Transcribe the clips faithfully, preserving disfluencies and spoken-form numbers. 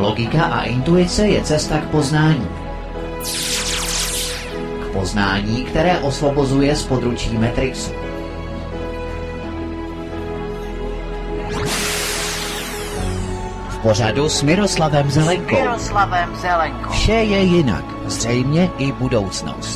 Logika a intuice je cesta k poznání. K poznání, které osvobozuje z područí Matrixu. V pořadu s Miroslavem Zelenkou. Miroslavem Zelenkou. Vše je jinak, zřejmě i budoucnost.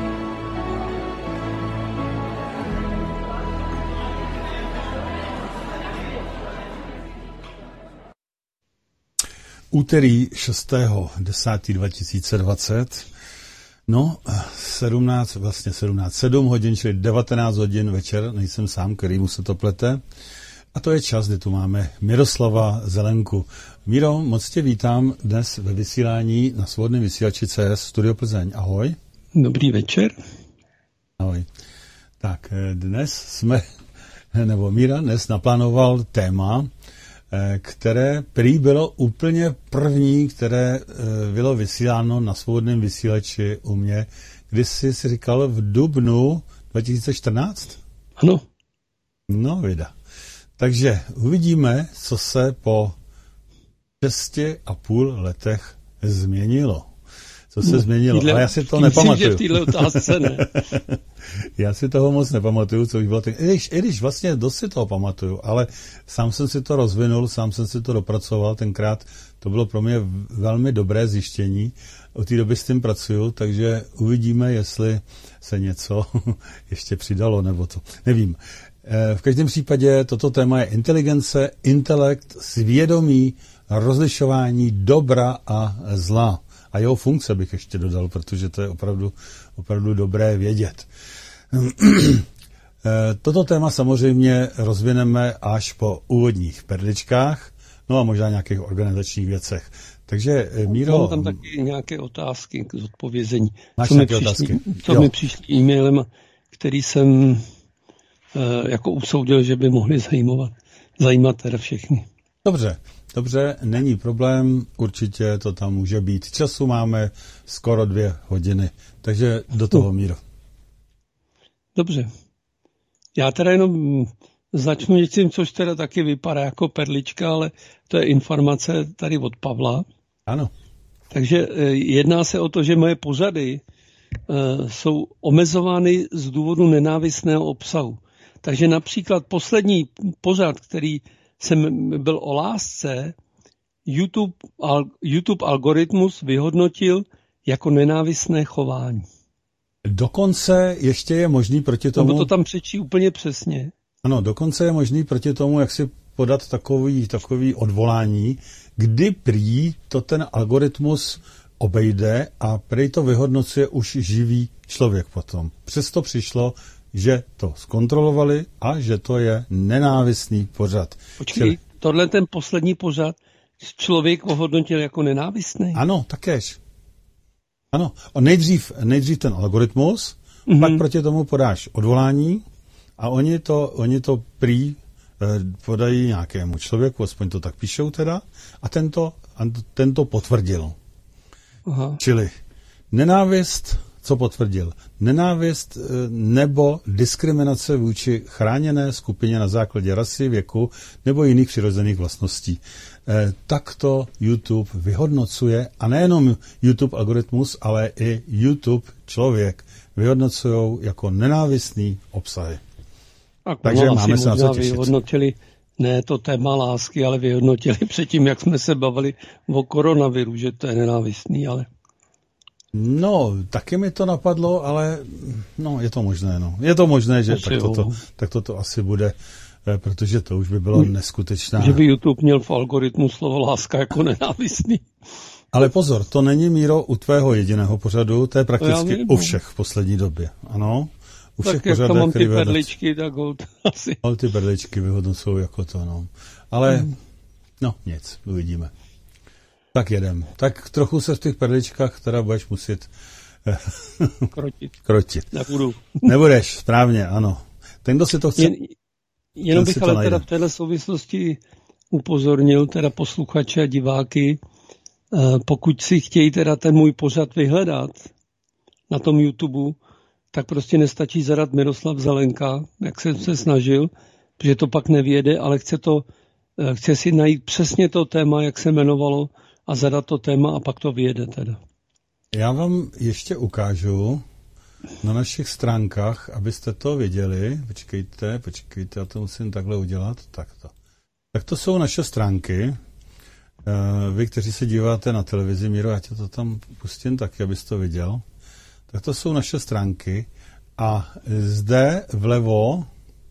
Úterý šestého desátého dva tisíce dvacet, no sedmnáct, vlastně sedmnáct, sedm hodin, čili devatenáct hodin večer, nejsem sám, kterýmu se to plete. A to je čas, kdy tu máme Miroslava Zelenku. Miro, moc tě vítám dnes ve vysílání na svobodném vysílači C S Studio Plzeň. Ahoj. Dobrý večer. Ahoj. Tak dnes jsme, nebo Míra dnes naplánoval téma, které prý bylo úplně první, které bylo vysíláno na svobodném vysílači u mě, kdy jsi si říkal v dubnu dva tisíce čtrnáct? Ano. No, vida. Takže uvidíme, co se po šesti a půl letech změnilo. Co se no, změnilo, týhle, ale já si to nepamatuju. Myslím, že v této otázce ne. Já si toho moc nepamatuju, co už bylo. I když, I když vlastně dost si toho pamatuju, ale sám jsem si to rozvinul, sám jsem si to dopracoval. Tenkrát to bylo pro mě velmi dobré zjištění. Od té doby s tím pracuju, takže uvidíme, jestli se něco ještě přidalo, nebo to. Nevím. V každém případě toto téma je inteligence, intelekt, svědomí, rozlišování dobra a zla. A jeho funkce bych ještě dodal, protože to je opravdu, opravdu dobré vědět. Toto téma samozřejmě rozvineme až po úvodních perličkách, no a možná nějakých organizačních věcech. Takže, Míro... Mám tam taky nějaké otázky k zodpovězení. Máš co nějaké mi přišli, otázky? Co jo. mi přišli e-mailem, který jsem uh, jako usoudil, že by mohli zajímat, zajímat teda všechny. Dobře. Dobře, není problém, určitě to tam může být. Času máme skoro dvě hodiny, takže do toho, Míro. Dobře. Já teda jenom začnu něčím, což teda taky vypadá jako perlička, ale to je informace tady od Pavla. Ano. Takže jedná se o to, že moje pořady uh, jsou omezovány z důvodu nenávistného obsahu. Takže například poslední pořad, který jsem byl o lásce, YouTube, al, YouTube algoritmus vyhodnotil jako nenávistné chování. Dokonce ještě je možný proti tomu... Nebo to tam přečí úplně přesně. Ano, dokonce je možný proti tomu, jak si podat takový, takový odvolání, kdy prý to ten algoritmus obejde a prý to vyhodnocuje už živý člověk potom. Přesto přišlo, že to zkontrolovali a že to je nenávistný pořad. Počkej, Čili... tohle ten poslední pořad člověk ohodnotil jako nenávistný? Ano, takéž. Ano, a nejdřív, nejdřív ten algoritmus, mm-hmm. pak proti tomu podáš odvolání a oni to, oni to prý eh, podají nějakému člověku, aspoň to tak píšou teda, a tento, a tento potvrdil. Aha. Čili nenávist... Co potvrdil? Nenávist nebo diskriminace vůči chráněné skupině na základě rasy, věku nebo jiných přirozených vlastností. E, takto YouTube vyhodnocuje, a nejenom YouTube algoritmus, ale i YouTube člověk vyhodnocují jako nenávistný obsahy. Tak, takže no, máme se na co těšit. Vyhodnotili ne to téma lásky, ale vyhodnotili předtím, jak jsme se bavili o koronaviru, že to je nenávistný, ale... No, taky mi to napadlo, ale no, je to možné, no. Je to možné, že tak toto, tak toto asi bude, protože to už by bylo neskutečné. Že by YouTube měl v algoritmu slovo láska jako nenávistný. Ale pozor, to není, Míro, u tvého jediného pořadu, to je prakticky u všech v poslední době, ano. U všech tak jak tam mám ty vyhodnoc... perličky, tak hold asi. Ale ty perličky vyhodnocují jako to, no. Ale, hmm. no, nic, uvidíme. Tak jedem. Tak trochu se v těch perličkách teda budeš muset krotit. krotit. Nebudu. Nebudeš, správně, ano. Ten, kdo si to chce... Jen, jenom bych ale teda v téhle souvislosti upozornil teda posluchače a diváky, pokud si chtějí teda ten můj pořad vyhledat na tom YouTube, tak prostě nestačí zadat Miroslav Zelenka, jak jsem se snažil, protože to pak nevěde, ale chce to, chce si najít přesně to téma, jak se jmenovalo, a zadat to téma a pak to vyjede teda. Já vám ještě ukážu na našich stránkách, abyste to viděli. Počkejte, počkejte, já to musím takhle udělat. Takto. Tak to jsou naše stránky. Vy, kteří se díváte na televizi, Míro, já tě to tam pustím taky, abys to viděl. Tak to jsou naše stránky a zde vlevo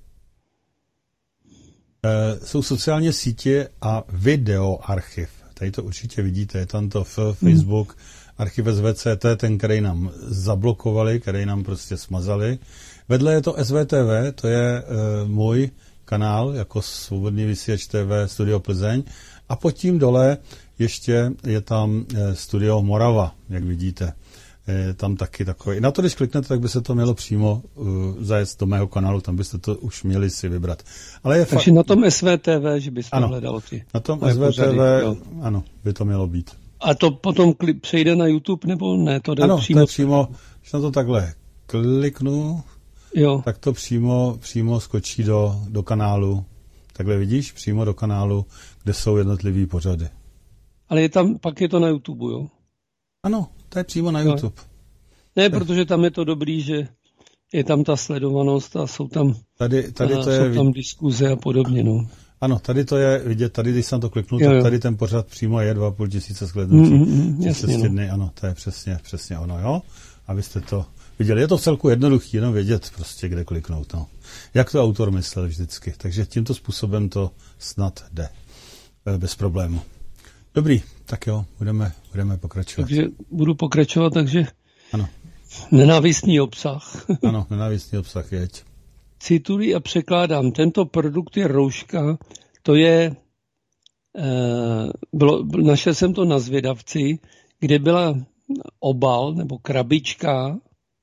jsou sociální sítě a videoarchiv. Tady to určitě vidíte, je tam to v Facebook, archiv S V C T, ten, který nám zablokovali, který nám prostě smazali. Vedle je to S V T V, to je e, můj kanál, jako Svobodný vysílač T V Studio Plzeň. A pod tím dole ještě je tam e, Studio Morava, jak vidíte. Je tam taky takový. Na to, když kliknete, tak by se to mělo přímo uh, zajet do mého kanálu, tam byste to už měli si vybrat. Ale je Takže fa- na tom S V T V, že byste ano, hledal ty. Na tom S V T V, ano, by to mělo být. A to potom kli- přejde na YouTube, nebo ne? To jde ano, přímo... to je přímo, když na to takhle kliknu, jo. tak to přímo, přímo skočí do, do kanálu. Takhle vidíš, přímo do kanálu, kde jsou jednotlivý pořady. Ale je tam, pak je to na YouTube, jo? Ano, to je přímo na jo. YouTube. Ne, protože tam je to dobrý, že je tam ta sledovanost a jsou tam, tady, tady to a, je, jsou tam diskuze a podobně, no. Ano, tady to je vidět, tady, když jsem to kliknul, jo, jo. tak tady ten pořad přímo je dva a půl tisíce shlédnutí. Mm, mm, jasně, no. dny, ano, to je přesně, přesně ono, jo? Abyste to viděli. Je to v celku jednoduchý, jenom vědět prostě, kde kliknout, no. Jak to autor myslel vždycky. Takže tímto způsobem to snad jde. Bez problému. Dobrý, tak jo, budeme, budeme pokračovat. Takže budu pokračovat, takže ano. Nenávistný obsah. Ano, nenávistný obsah, jeď. Cituji a překládám. Tento produkt je rouška, to je, eh, bylo, našel jsem to na Zvědavci, kde byla obal nebo krabička,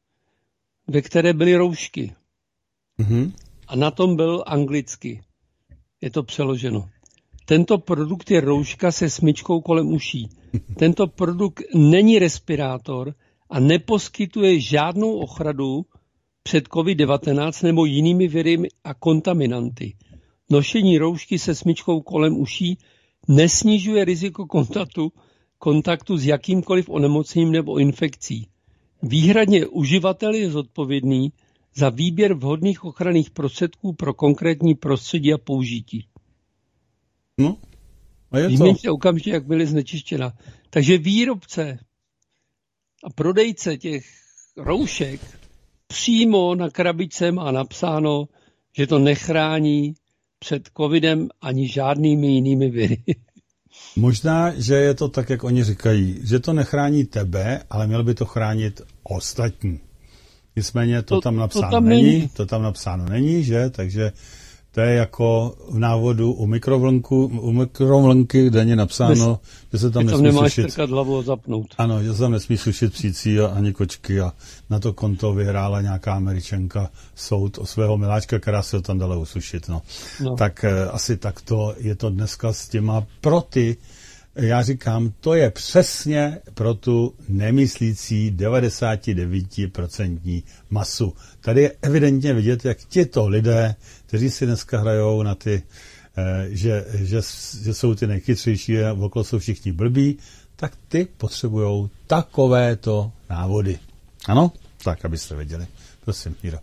ve které byly roušky. Mm-hmm. A na tom byl anglicky. Je to přeloženo. Tento produkt je rouška se smyčkou kolem uší. Tento produkt není respirátor a neposkytuje žádnou ochranu před covid devatenáct nebo jinými viry a kontaminanty. Nošení roušky se smyčkou kolem uší nesnižuje riziko kontaktu, kontaktu s jakýmkoliv onemocněním nebo infekcí. Výhradně uživatel je zodpovědný za výběr vhodných ochranných prostředků pro konkrétní prostředí a použití. No, a je Vyměňte to. okamžitě, jak byly znečištěna. Takže výrobce a prodejce těch roušek přímo na krabičce má napsáno, že to nechrání před covidem ani žádnými jinými viry. Možná, že je to tak, jak oni říkají, že to nechrání tebe, ale měl by to chránit ostatní. Nicméně to, to tam napsáno to tam není, není, to tam napsáno není, že? Takže to je jako v návodu u mikrovlnku, u mikrovlnky, kde je napsáno, Bez, že se tam nesmí nemáš sušit. trkat hlavu a zapnout. Ano, že se tam nesmí sušit přící a ani kočky a na to konto vyhrála nějaká Američanka soud o svého miláčka, která se ho tam dala usušit. No. No. Tak eh, asi takto je to dneska s těma pro ty, já říkám, to je přesně pro tu nemyslící devadesát devět procent masu. Tady je evidentně vidět, jak tito lidé, kteří si dneska hrajou na ty, eh, že, že, že jsou ty nejchytřejší a okolo jsou všichni blbí, tak ty potřebujou takovéto návody. Ano? Tak, abyste věděli. Prosím, Míro.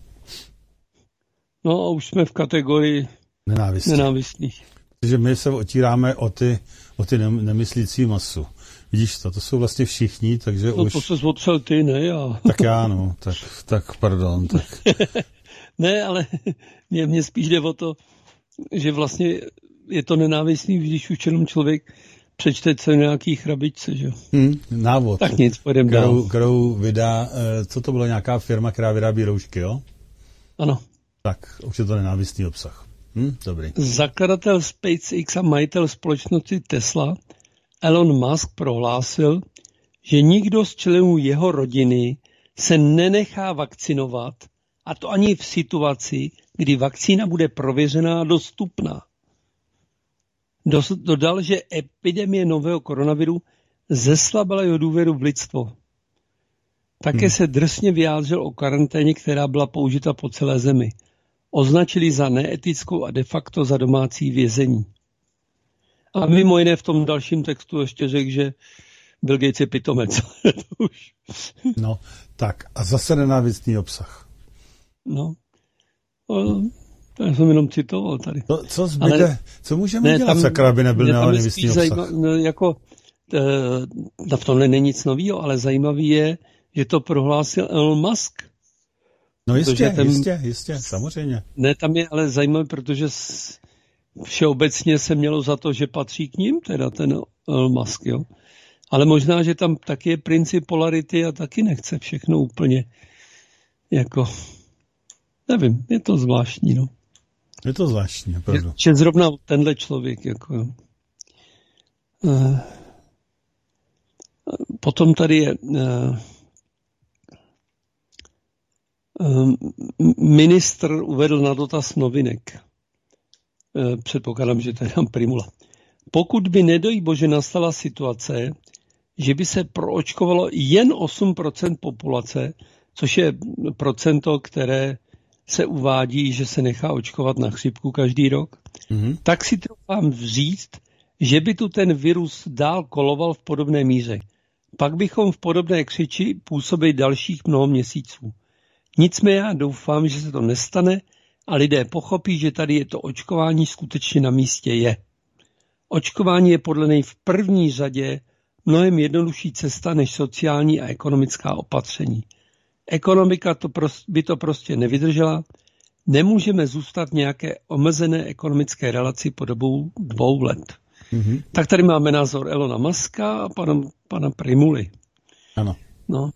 No a už jsme v kategorii nenávistných. nenávistných. Takže my se otíráme o ty, o ty nemyslící masu. Vidíš to, to jsou vlastně všichni, takže no, už... to se zotřel ty, ne já. Tak já, no, tak, tak pardon. Tak. Ne, ale mě, mě spíš jde o to, že vlastně je to nenávistný, když už jenom člověk přečte co nějaký chrabičce, že? Hmm, návod. Tak nic, půjdem kterou, dál. Kterou vydá, co to bylo, nějaká firma, která vyrábí roušky, jo? Ano. Tak, už je to nenávistný obsah. Hm, dobrý. Zakladatel SpaceX a majitel společnosti Tesla Elon Musk prohlásil, že nikdo z členů jeho rodiny se nenechá vakcinovat, a to ani v situaci, kdy vakcína bude prověřená a dostupná. Dodal, že epidemie nového koronaviru zeslabila jeho důvěru v lidstvo. Také hmm. se drsně vyjádřil o karanténě, která byla použita po celé zemi. Označili za neetickou a de facto za domácí vězení. A mimo jiné v tom dalším textu ještě řekl, že Bill Gates je pitomec. No, tak a zase nenávistný obsah. No, to já jsem jenom citoval tady. To, co zbyde, Ale, co můžeme ne, dělat, tam, sakra, aby nebyl nenávistný obsah? Zajíma, no, jako, e, v tomhle není nic nového, ale zajímavý je, že to prohlásil Elon Musk. No jistě, ten, jistě, jistě, samozřejmě. Ne, tam je ale zajímavý, protože s, všeobecně se mělo za to, že patří k ním, teda ten Elon Musk, jo. Ale možná, že tam taky je princip polarity a taky nechce všechno úplně jako, nevím, je to zvláštní, no. Je to zvláštní, opravdu. Že zrovna tenhle člověk, jako jo. Potom tady je ministr uvedl na dotaz Novinek. Předpokládám, že to je tam Primula. Pokud by, nedoj bože, nastala situace, že by se proočkovalo jen osm procent populace, což je procento, které se uvádí, že se nechá očkovat na chřipku každý rok, mm-hmm. tak si troufám říct, že by tu ten virus dál koloval v podobné míře. Pak bychom v podobné křiči působili dalších mnoho měsíců. Nicméně já doufám, že se to nestane a lidé pochopí, že tady je to očkování skutečně na místě je. Očkování je podle něj v první řadě mnohem jednodušší cesta než sociální a ekonomická opatření. Ekonomika to prost, by to prostě nevydržela. Nemůžeme zůstat v nějaké omezené ekonomické relaci po dobu dvou let. Mm-hmm. Tak tady máme názor Elona Muska a pana, pana Primuly. Ano. No.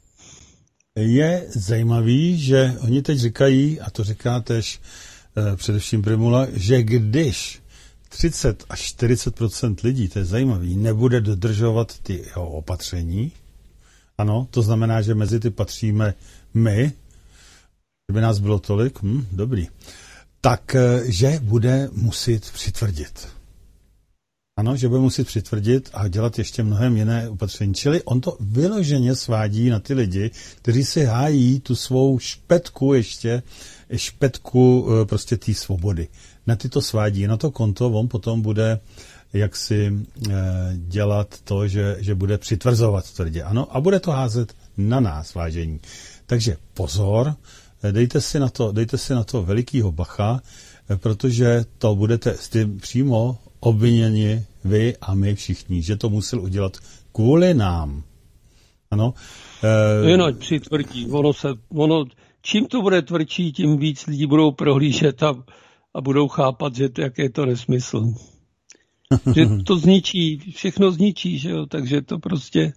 Je zajímavý, že oni teď říkají, a to říká tež eh, především Primula, že když třicet až čtyřicet procent lidí, to je zajímavý, nebude dodržovat ty jeho opatření, ano, to znamená, že mezi ty patříme my, kdyby nás bylo tolik, hm, dobrý, tak, že bude muset přitvrdit. Ano, že bude muset přitvrdit a dělat ještě mnohem jiné opatření. Čili on to vyloženě svádí na ty lidi, kteří si hájí tu svou špetku ještě, špetku prostě té svobody. Na ty to svádí, na to konto on potom bude jak si e, dělat to, že, že bude přitvrzovat tvrdě. Ano, a bude to házet na nás, vážení. Takže pozor, dejte si na to, dejte si na to velikýho bacha, e, protože to budete s tím přímo obviněni vy a my všichni, že to musel udělat kvůli nám. Ano. E, Jinak přitvrdí. Ono se, ono, čím to bude tvrdší, tím víc lidí budou prohlížet a, a budou chápat, že to, jaký je to nesmysl. Že to zničí, všechno zničí, že jo, takže to prostě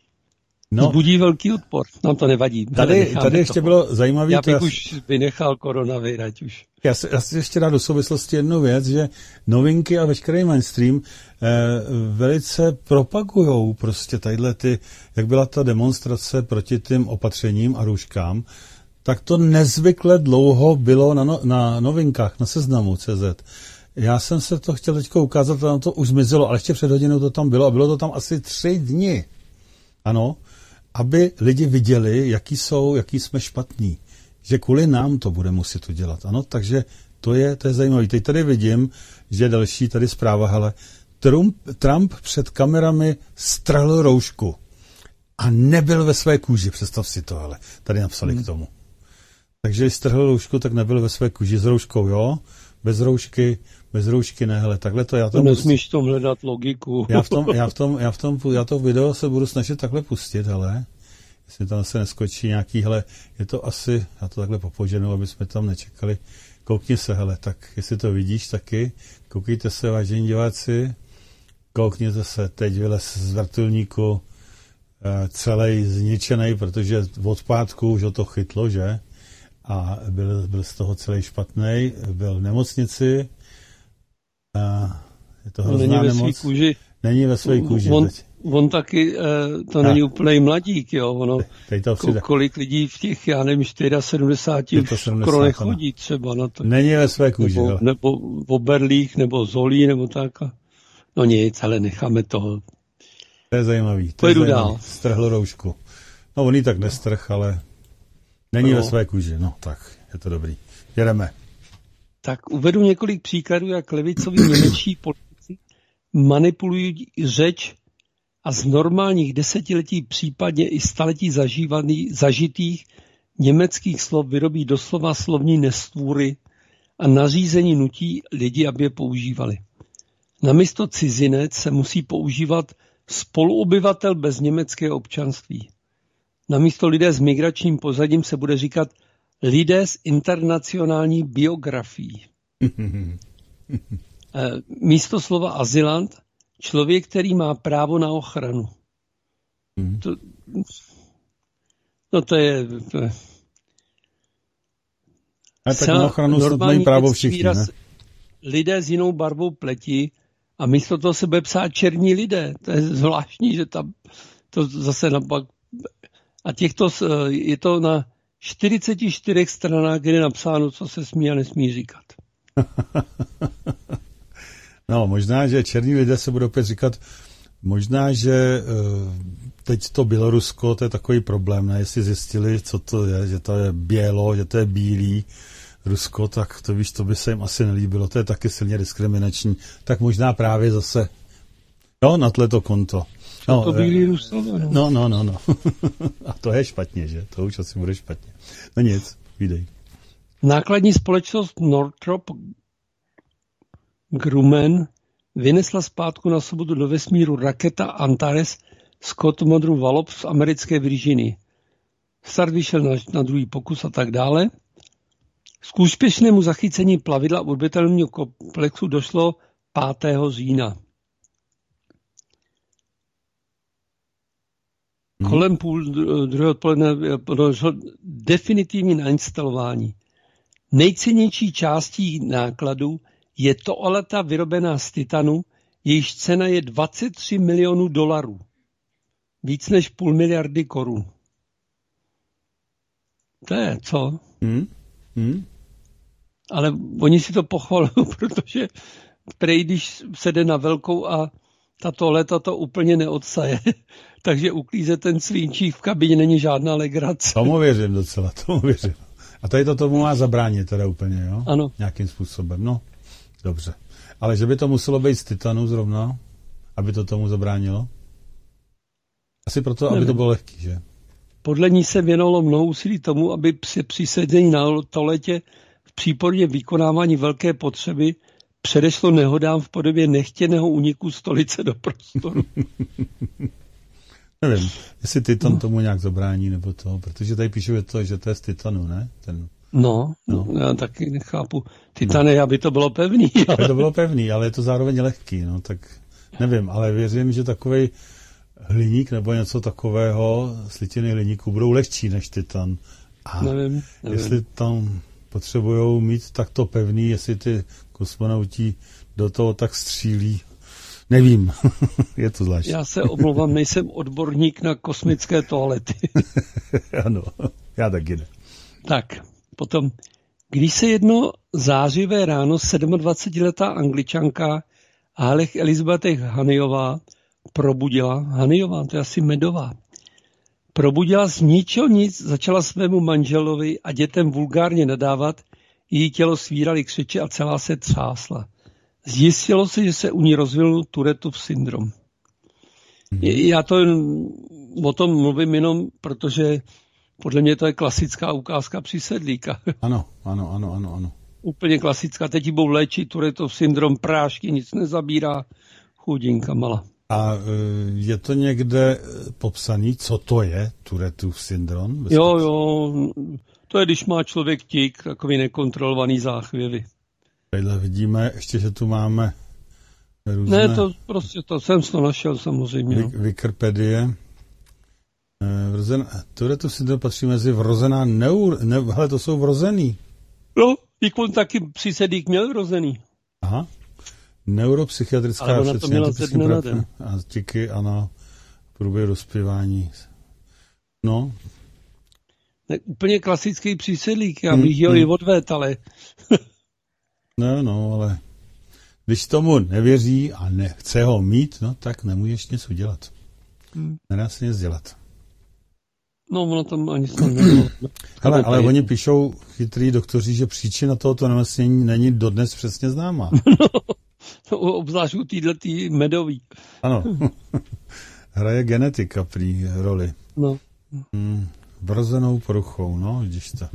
no, zbudí velký odpor. Nám to nevadí. Tady, tady ještě to bylo zajímavé. Já bych já už vynechal koronavir, ať už. Já si, já si ještě dám do souvislosti jednu věc, že novinky a veškerý mainstream eh, velice propagujou prostě tadyhle ty, jak byla ta demonstrace proti tím opatřením a rouškám, tak to nezvykle dlouho bylo na, no, na novinkách, na Seznamu tečka cé zet. Já jsem se to chtěl teďko ukázat, ale to už zmizelo, ale ještě před hodinou to tam bylo a bylo to tam asi tři dny. Ano, aby lidi viděli, jaký jsou, jaký jsme špatní. Že kvůli nám to bude muset udělat. Ano, takže to je, to je zajímavé. Teď tady vidím, že další tady zpráva, hele, Trump, Trump před kamerami strhl roušku a nebyl ve své kůži. Představ si to, hele. Tady napsali hmm. k tomu. Takže když strhl roušku, tak nebyl ve své kůži. S rouškou, jo? Bez roušky, bez roušky ne, hele, takhle to já to nesmíš tom hledat logiku. Já v tom, já v tom, já v tom, já to video se budu snažit takhle pustit, hele. Jestli tam se neskočí nějaký, hele, je to asi, já to takhle popoženu, aby jsme tam nečekali. Koukni se, hele, tak jestli to vidíš taky, koukejte se, vážení diváci, koukněte se, teď vylez z vrtulníku celý zničený, protože od pátku už ho to chytlo, že? A byl, byl z toho celý špatný, byl v nemocnici. A je to hrozná nemoc. Není ve své kůži. Není ve své kůži. On, on taky, to není úplně mladík, jo. Ono, ko, kolik lidí v těch, já nevím, sedmdesáti už skoro nechodí třeba na to. Není ve své kůži, nebo, nebo v oberlích, nebo zolí, nebo tak. No nic, ale necháme toho. To je zajímavý. To je zajímavý. Strhl roušku. No on jí tak nestrh, ale není no. ve své kůži. No tak, je to dobrý. Jedeme. Tak uvedu několik příkladů, jak levicoví němečtí politici manipulují řeč a z normálních desetiletí, případně i staletí zažívaný, zažitých německých slov vyrobí doslova slovní nestvůry a nařízení nutí lidi, aby je používali. Namísto cizinec se musí používat spoluobyvatel bez německého občanství. Namísto lidé s migračním pozadím se bude říkat lidé s internacionální biografií. Místo slova azylant člověk, který má právo na ochranu. To, no to je... To je a tak na ochranu snad mají právo všichni, ne? Lidé s jinou barvou pleti a místo toho se bude psát černí lidé. To je zvláštní, že tam to zase napak... A těchto, je to na čtyřiceti čtyřech stranách, kde je napsáno, co se smí a nesmí říkat. No, možná, že černí lidé se budou opět říkat, možná, že teď to Bělorusko, to je takový problém, ne? Jestli zjistili, co to je, že to je bělo, že to je bílý Rusko, tak to víš, to by se jim asi nelíbilo, to je taky silně diskriminační. Tak možná právě zase, no, na tohleto konto. No, to bílý Rusko, no. No, no, no, no. A to je špatně, že? To už asi bude špatně. No nic, vídej. Nákladní společnost Northrop Grumman vynesla zpátku na sobotu do vesmíru raketa Antares z kosmodromu Wallops z americké Virginii. Start vyšel na, na druhý pokus a tak dále. K úspěšnému zachycení plavidla orbitálního komplexu došlo pátého října. Hmm. Kolem půl druhého odpoledne došlo definitivní nainstalování. Nejcennější částí nákladu je toaleta vyrobená z titanu, jejíž cena je dvacet tři milionů dolarů. Víc než půl miliardy korun. To je co? Hmm. Hmm. Ale oni si to pochvalují, protože prej, když se jde na velkou a ta toaleta to úplně neodsaje, takže uklízet ten svinčík v kabině není žádná legrace. Tomu věřím docela, tomu věřím. A tady to tomu má zabránit teda úplně, jo? Ano. Nějakým způsobem, no, dobře. Ale že by to muselo být z titanu zrovna, aby to tomu zabránilo? Asi proto, Nevím. aby to bylo lehký, že? Podle ní se věnovalo mnoho úsilí tomu, aby při přisazení na toaletě v případě vykonávání velké potřeby předešlo nehodám v podobě nechtěného úniku stolice do prostoru. Nevím, jestli titan no. tomu nějak zabrání, nebo to, protože tady píšu, to, že to je z titanu, ne? Ten... No, no, já taky nechápu. Titane, no. aby to bylo pevný. Ale... Aby to bylo pevný, ale je to zároveň lehký, no, tak nevím, ale věřím, že takovej hliník nebo něco takového, slitiny hliníku, budou lehčí než titan. A nevím, nevím. jestli tam potřebujou mít takto pevný, jestli ty kosmonauti do toho tak střílí, nevím. Je to zvláštní. Já se omlouvám, nejsem odborník na kosmické toalety. Ano, já taky ne. Tak, potom, když se jedno zářivé ráno dvacetisedmiletá Angličanka Halech Elizabeth Hanyová probudila, Hanyová, to je asi medová, probudila z ničeho nic, začala svému manželovi a dětem vulgárně nadávat, její tělo svírali křeče a celá se třásla. Zjistilo se, že se u ní rozvinul Tourettův syndrom. Mm-hmm. Já to o tom mluvím jenom, protože podle mě to je klasická ukázka přísedlíka. Ano, ano, ano, ano, ano. Úplně klasická. Teď budou léčit Tourettův syndrom, prášky, nic nezabírá. Chudinka malá. A je to někde popsaný, co to je Tourettův syndrom? Jo, jo. To je, když má člověk tik, takový nekontrolovaný záchvěvy. Tadyhle vidíme ještě, že tu máme různé... Ne, to prostě, to jsem to našel samozřejmě. No. Wikipedie. Vrozen... Tourettův syndrom patří mezi vrozená neur... Ne... Hele, to jsou vrozený. No, on taky přísedík měl vrozený. Aha. Neuropsychiatrická ale ona to měla ze dne na den. A tiky a na průběhu dospívání. No. Ne, úplně klasický přísedlík, já bych hmm, ho hmm. i odvét, ale... No, no, ale když tomu nevěří a nechce ho mít, no tak nemůžeš nic udělat. Hmm. Nedá se nic dělat. No, ono tam ani se nevěří. Ale, ale oni píšou, chytrý doktoři, že příčina tohoto nemocnění není dodnes přesně známá. obzvlášť u týhletý medový. Ano, hraje genetika prý roli. No. Hmm, vrozenou poruchou, no, vidíš to.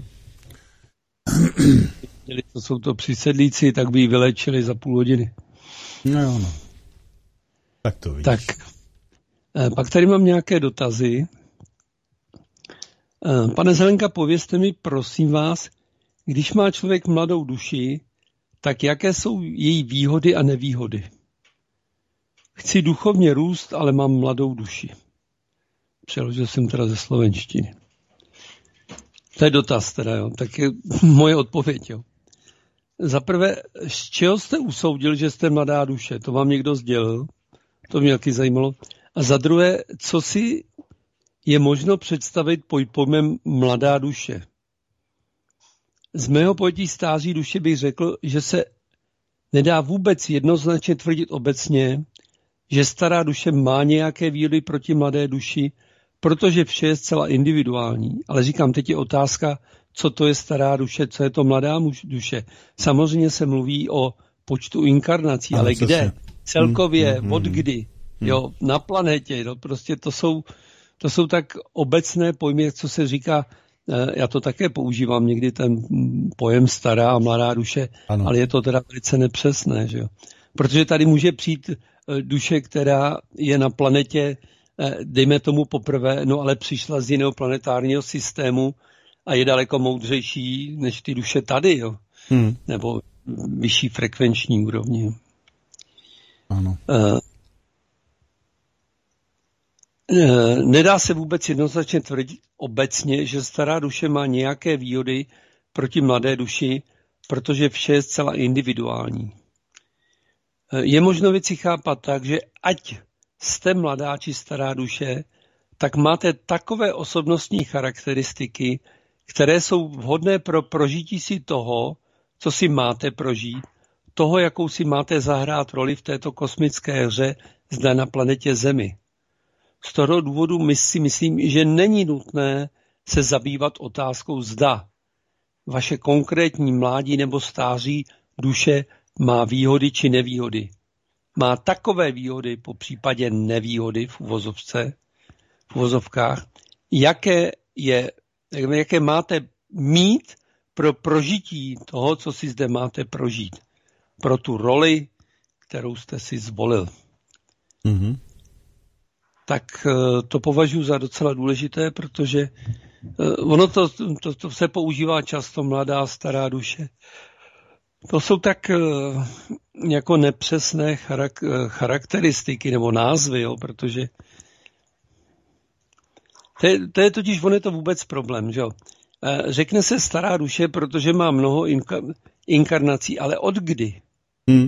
Měli to jsou to přisedlíci, tak by ji vylečili za půl hodiny. No jo, no. Tak to vidíš. Tak, pak tady mám nějaké dotazy. Pane Zelenka, povězte mi, prosím vás, když má člověk mladou duši, tak jaké jsou její výhody a nevýhody? Chci duchovně růst, ale mám mladou duši. Přeložil jsem teda ze slovenštiny. To je dotaz teda, jo. Tak je moje odpověď, jo. Za prvé, z čeho jste usoudil, že jste mladá duše? To vám někdo sdělil? To mě taky zajímalo. A za druhé, co si je možno představit pod pojmem mladá duše? Z mého pojetí stáří duše bych řekl, že se nedá vůbec jednoznačně tvrdit obecně, že stará duše má nějaké výhody proti mladé duši, protože vše je zcela individuální. Ale říkám, teď je otázka, co to je stará duše, co je to mladá duše. Samozřejmě se mluví o počtu inkarnací, ale, ale kde? Se... Celkově, hmm, od kdy? Hmm. Jo, na planetě, no, prostě to jsou, to jsou tak obecné pojmy, co se říká, já to také používám někdy ten pojem stará a mladá duše, ano. Ale je to teda velice nepřesné, že jo. Protože tady může přijít duše, která je na planetě, dejme tomu poprvé, no ale přišla z jiného planetárního systému a je daleko moudřejší než ty duše tady, jo. Hmm. Nebo vyšší frekvenční úrovni. Ano. Nedá se vůbec jednoznačně tvrdit obecně, že stará duše má nějaké výhody proti mladé duši, protože vše je zcela individuální. Je možno věci chápat tak, že ať jste mladá či stará duše, tak máte takové osobnostní charakteristiky, které jsou vhodné pro prožití si toho, co si máte prožít, toho, jakou si máte zahrát roli v této kosmické hře zde na planetě Zemi. Z toho důvodu my si myslím, že není nutné se zabývat otázkou zda vaše konkrétní mládí nebo stáří duše má výhody či nevýhody. Má takové výhody, po případě nevýhody v uvozovce, v uvozovkách, jaké, je, jaké máte mít pro prožití toho, co si zde máte prožít. Pro tu roli, kterou jste si zvolil. Mm-hmm. Tak to považuji za docela důležité, protože ono to, to, to se používá často mladá, stará duše. To jsou tak jako nepřesné charak, charakteristiky nebo názvy, jo, protože to je, to je totiž, on je to vůbec problém, že jo. Řekne se stará duše, protože má mnoho inka, inkarnací, ale od kdy? Hmm.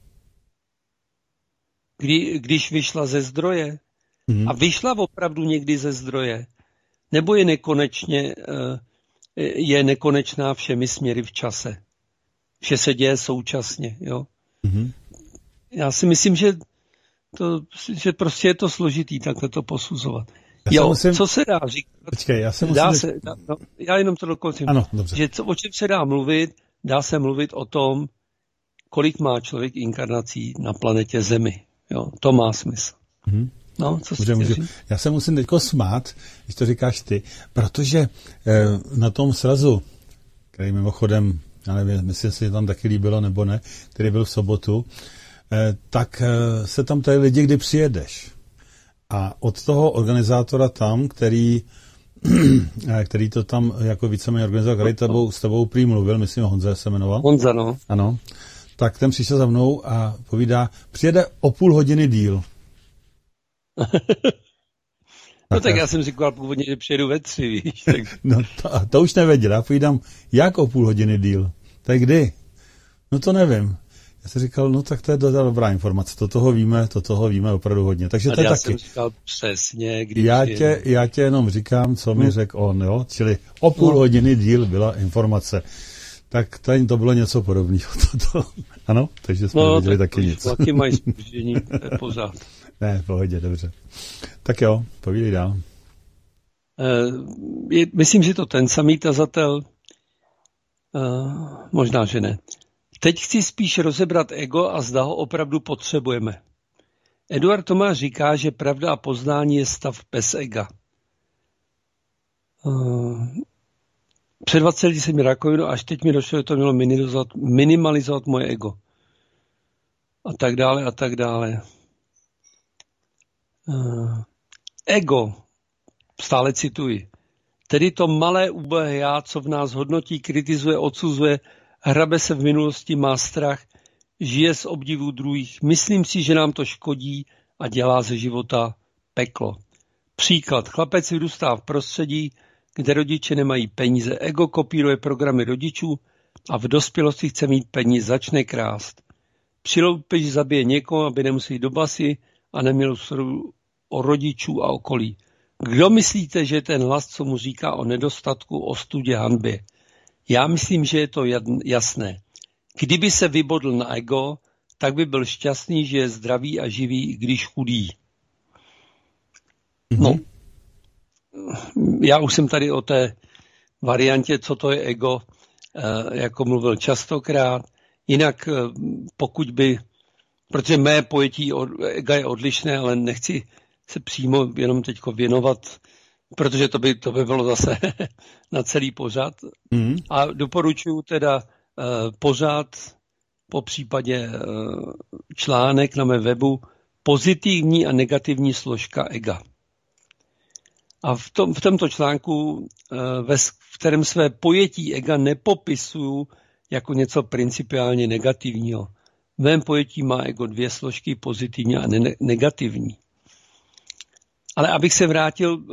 Kdy? Když vyšla ze zdroje? Hmm. A vyšla opravdu někdy ze zdroje? Nebo je nekonečně, je nekonečná všemi směry v čase? Vše se děje současně, jo? Hmm. Já si myslím, že, to, že prostě je to složitý takhle to posuzovat. Já jo, musím... co se dá říkat? Počkej, já se musím... Dá se, dá, no, já jenom to dokončím. Ano, dobře. Že co, o čem se dá mluvit? Dá se mluvit o tom, kolik má člověk inkarnací na planetě Zemi. Jo, to má smysl. Hmm. No, co může, může. Já se musím teďko smát, když to říkáš ty, protože eh, na tom srazu, který mimochodem, já nevím, jestli se tam taky líbilo nebo ne, který byl v sobotu, eh, tak eh, se tam tady lidi, kdy přijedeš. A od toho organizátora tam, který, který to tam jako víceméně organizoval, který tebou, s tebou prý mluvil, myslím, Honza se jmenoval. Honza, no. Ano. Tak ten přišel za mnou a povídá, přijede o půl hodiny díl. No tak, tak já jsem říkal původně, že přijedu ve tři, víš. Tak... No to, to už nevěděl, já povídám, jak o půl hodiny díl? Tak kdy? No to nevím. Já jsem říkal, no tak to je dobrá informace, to toho víme, to toho víme opravdu hodně. Takže to je já taky. jsem říkal přesně, když já tě, já tě jenom říkám, co mi řekl on, jo? Čili o půl no. hodiny díl byla informace. Tak tady to bylo něco podobného. Ano, takže jsme no, viděli tak taky nic. Taky mají zpoždění, to je pořád. Ne, v pohodě, dobře. Tak jo, povídej dál. E, je, myslím, že to ten samý tazatel, e, možná, že ne. Teď chci spíš rozebrat ego a zda ho opravdu potřebujeme. Eduard Tomáš říká, že pravda a poznání je stav bez ega. Před dvaceti lety jsem měl rakovinu, až teď mi došlo, že to mělo minimalizovat, minimalizovat moje ego. A tak dále, a tak dále. Ego, stále cituji, tedy to malé úbohé já, co v nás hodnotí, kritizuje, odsuzuje, hrabe se v minulosti, má strach, žije z obdivu druhých. Myslím si, že nám to škodí a dělá ze života peklo. Příklad. Chlapec vyrůstá v prostředí, kde rodiče nemají peníze. Ego kopíruje programy rodičů a v dospělosti chce mít peníze, začne krást. Při loupeži zabije někoho, aby nemusel jít do basy a neměl o rodičů a okolí. Kdo myslíte, že je ten hlas, co mu říká o nedostatku, o studě, hanbě? Já myslím, že je to jasné. Kdyby se vybodl na ego, tak by byl šťastný, že je zdravý a živý, i když chudý. Mm-hmm. No, já už jsem tady o té variantě, co to je ego, jako mluvil častokrát. Jinak pokud by, protože mé pojetí ega je odlišné, ale nechci se přímo jenom teď věnovat, protože to by, to by bylo zase na celý pořad. Mm. A doporučuji teda uh, pořad, po případě uh, článek na mé webu pozitivní a negativní složka ega. A v, tom, v tomto článku, uh, ve, v kterém své pojetí ega nepopisuju jako něco principiálně negativního. V mém pojetí má ego dvě složky, pozitivní a ne- negativní. Ale abych se vrátil,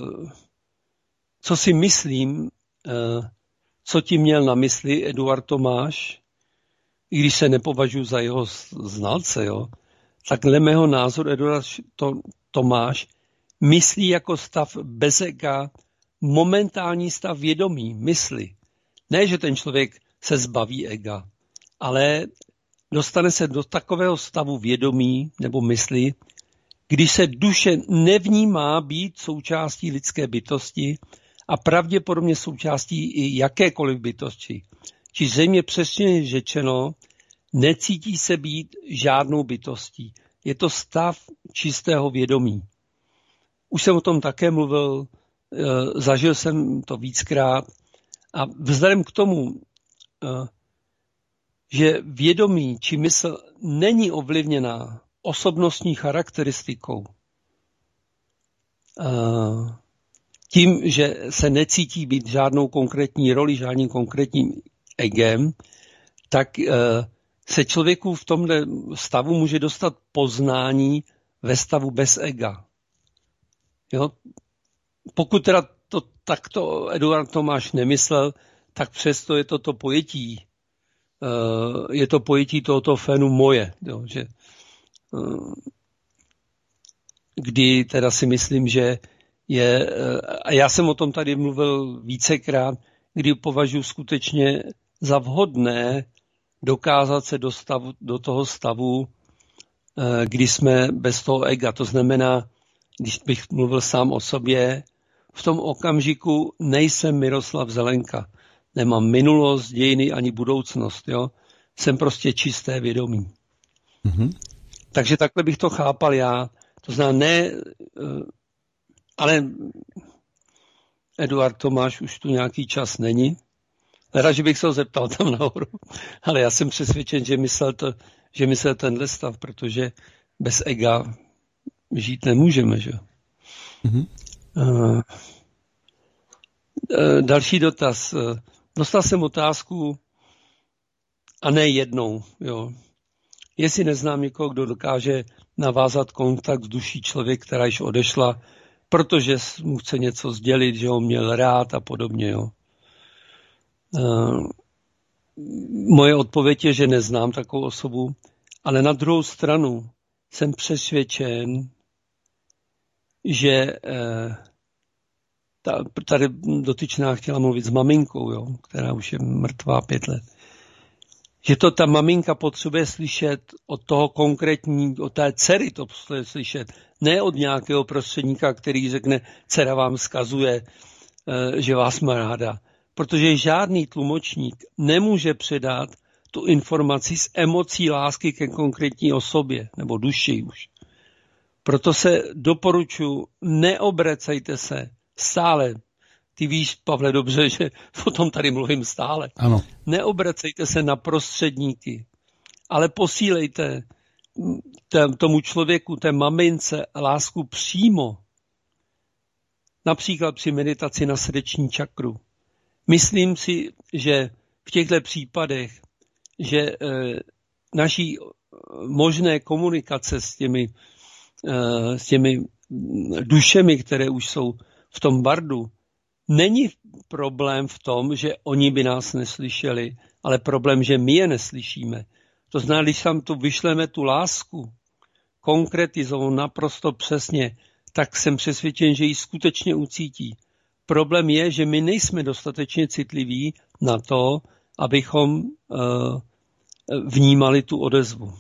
co si myslím, co tím měl na mysli Eduard Tomáš, i když se nepovažuji za jeho znalce, jo, tak dle mého názoru Eduard Tomáš myslí jako stav bez ega momentální stav vědomí, mysli. Ne, že ten člověk se zbaví ega, ale dostane se do takového stavu vědomí nebo mysli, když se duše nevnímá být součástí lidské bytosti a pravděpodobně součástí i jakékoliv bytosti. Či zřejmě přesně řečeno, necítí se být žádnou bytostí. Je to stav čistého vědomí. Už jsem o tom také mluvil, zažil jsem to víckrát a vzhledem k tomu, že vědomí či mysl není ovlivněná osobnostní charakteristikou, tím, že se necítí být žádnou konkrétní roli, žádným konkrétním egem, tak se člověku v tomto stavu může dostat poznání ve stavu bez ega. Jo? Pokud teda to takto Eduard Tomáš nemyslel, tak přesto je to to pojetí. Je to pojetí tohoto fénu moje. Jo? Že, kdy teda si myslím, že je, a já jsem o tom tady mluvil vícekrát, kdy považuji skutečně za vhodné dokázat se do, stavu, do toho stavu, kdy jsme bez toho ega. To znamená, když bych mluvil sám o sobě, v tom okamžiku nejsem Miroslav Zelenka. Nemám minulost, dějiny ani budoucnost. Jo? Jsem prostě čisté vědomí. Mm-hmm. Takže takhle bych to chápal já. To znamená ne, ale Eduard Tomáš už tu nějaký čas není. Leda, že bych se ho zeptal tam nahoru. Ale já jsem přesvědčen, že myslel, to, že myslel tenhle stav, protože bez ega žít nemůžeme. Že? Mm-hmm. Uh, uh, další dotaz. Dostal jsem otázku, a ne jednou, jo. Jestli neznám někoho, kdo dokáže navázat kontakt s duší člověk, která již odešla, protože mu chce něco sdělit, že ho měl rád a podobně. Jo. Uh, moje odpověď je, že neznám takovou osobu, ale na druhou stranu jsem přesvědčen, že uh, ta, tady dotyčná chtěla mluvit s maminkou, jo, která už je mrtvá pět let. Že to ta maminka potřebuje slyšet od toho konkrétní, od té dcery to potřebuje slyšet, ne od nějakého prostředníka, který řekne, dcera vám vzkazuje, že vás má ráda. Protože žádný tlumočník nemůže předat tu informaci z emocí lásky ke konkrétní osobě, nebo duši už. Proto se doporučuji, neobrecejte se stále. Ty víš, Pavle, dobře, že o tom tady mluvím stále. Ano. Neobracejte se na prostředníky, ale posílejte tomu člověku, té mamince lásku přímo. Například při meditaci na srdeční čakru. Myslím si, že v těchto případech, že e, naší možné komunikace s těmi, e, s těmi dušemi, které už jsou v tom bardu, není problém v tom, že oni by nás neslyšeli, ale problém, že my je neslyšíme. To znamená, když tam tu vyšleme tu lásku, konkretizovanou naprosto přesně, tak jsem přesvědčen, že ji skutečně ucítí. Problém je, že my nejsme dostatečně citliví na to, abychom uh, vnímali tu odezvu.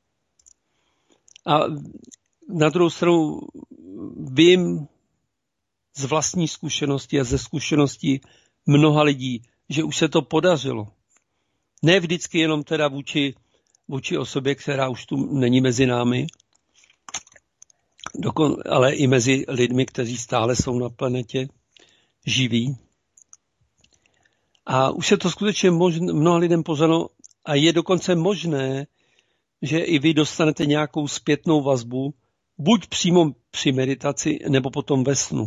A na druhou stranu vím z vlastní zkušenosti a ze zkušenosti mnoha lidí, že už se to podařilo. Ne vždycky jenom teda vůči, vůči osobě, která už tu není mezi námi, dokon, ale i mezi lidmi, kteří stále jsou na planetě živí. A už se to skutečně možn, mnoha lidem poznalo a je dokonce možné, že i vy dostanete nějakou zpětnou vazbu, buď přímo při meditaci, nebo potom ve snu.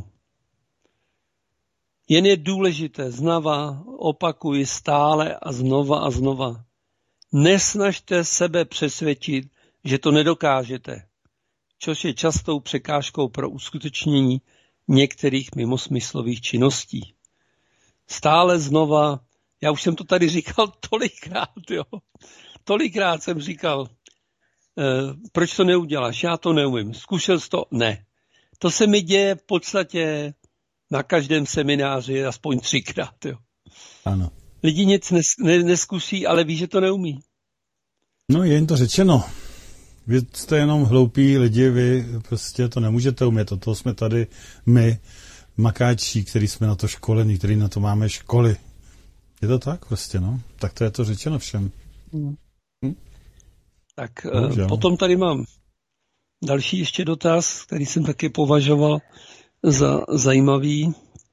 Jen je důležité, znova opakuji stále a znova a znova. Nesnažte sebe přesvědčit, že to nedokážete, což je častou překážkou pro uskutečnění některých mimosmyslových činností. Stále znova, já už jsem to tady říkal tolikrát, jo. Tolikrát jsem říkal, e, proč to neuděláš, já to neumím, zkušel jsi to? Ne. To se mi děje v podstatě na každém semináři aspoň třikrát. Jo. Ano. Lidi nic nes, ne, neskusí, ale ví, že to neumí. No, je jim to řečeno. Vy jste jenom hloupí lidi, vy prostě to nemůžete umět. O toho jsme tady my, makáčí, který jsme na to školení, který na to máme školy. Je to tak prostě, no? Tak to je to řečeno všem. Hmm. Hm? Tak Bohužel. Potom tady mám další ještě dotaz, který jsem taky považoval za zajímavý.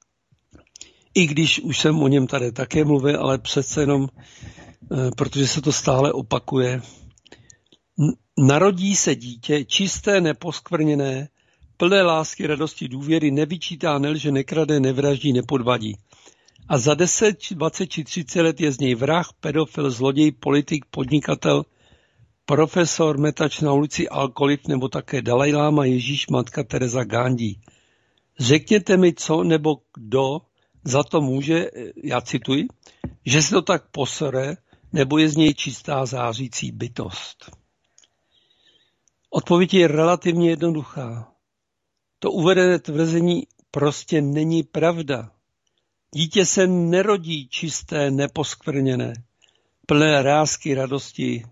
I když už jsem o něm tady také mluvil, ale přece jenom, protože se to stále opakuje. Narodí se dítě čisté, neposkvrněné, plné lásky, radosti, důvěry, nevyčítá, nelže, nekrade, nevraždí, nepodvadí. A za deset, dvacet či třicet let je z něj vrah, pedofil, zloděj, politik, podnikatel, profesor, metač na ulici, alkoholik nebo také Dalajláma, Ježíš, matka Teresa, Gandhi. Řekněte mi, co nebo kdo za to může, já cituji, že se to tak posere, nebo je z něj čistá zářící bytost. Odpověď je relativně jednoduchá. To uvedené tvrzení prostě není pravda. Dítě se nerodí čisté, neposkvrněné, plné lásky, radosti.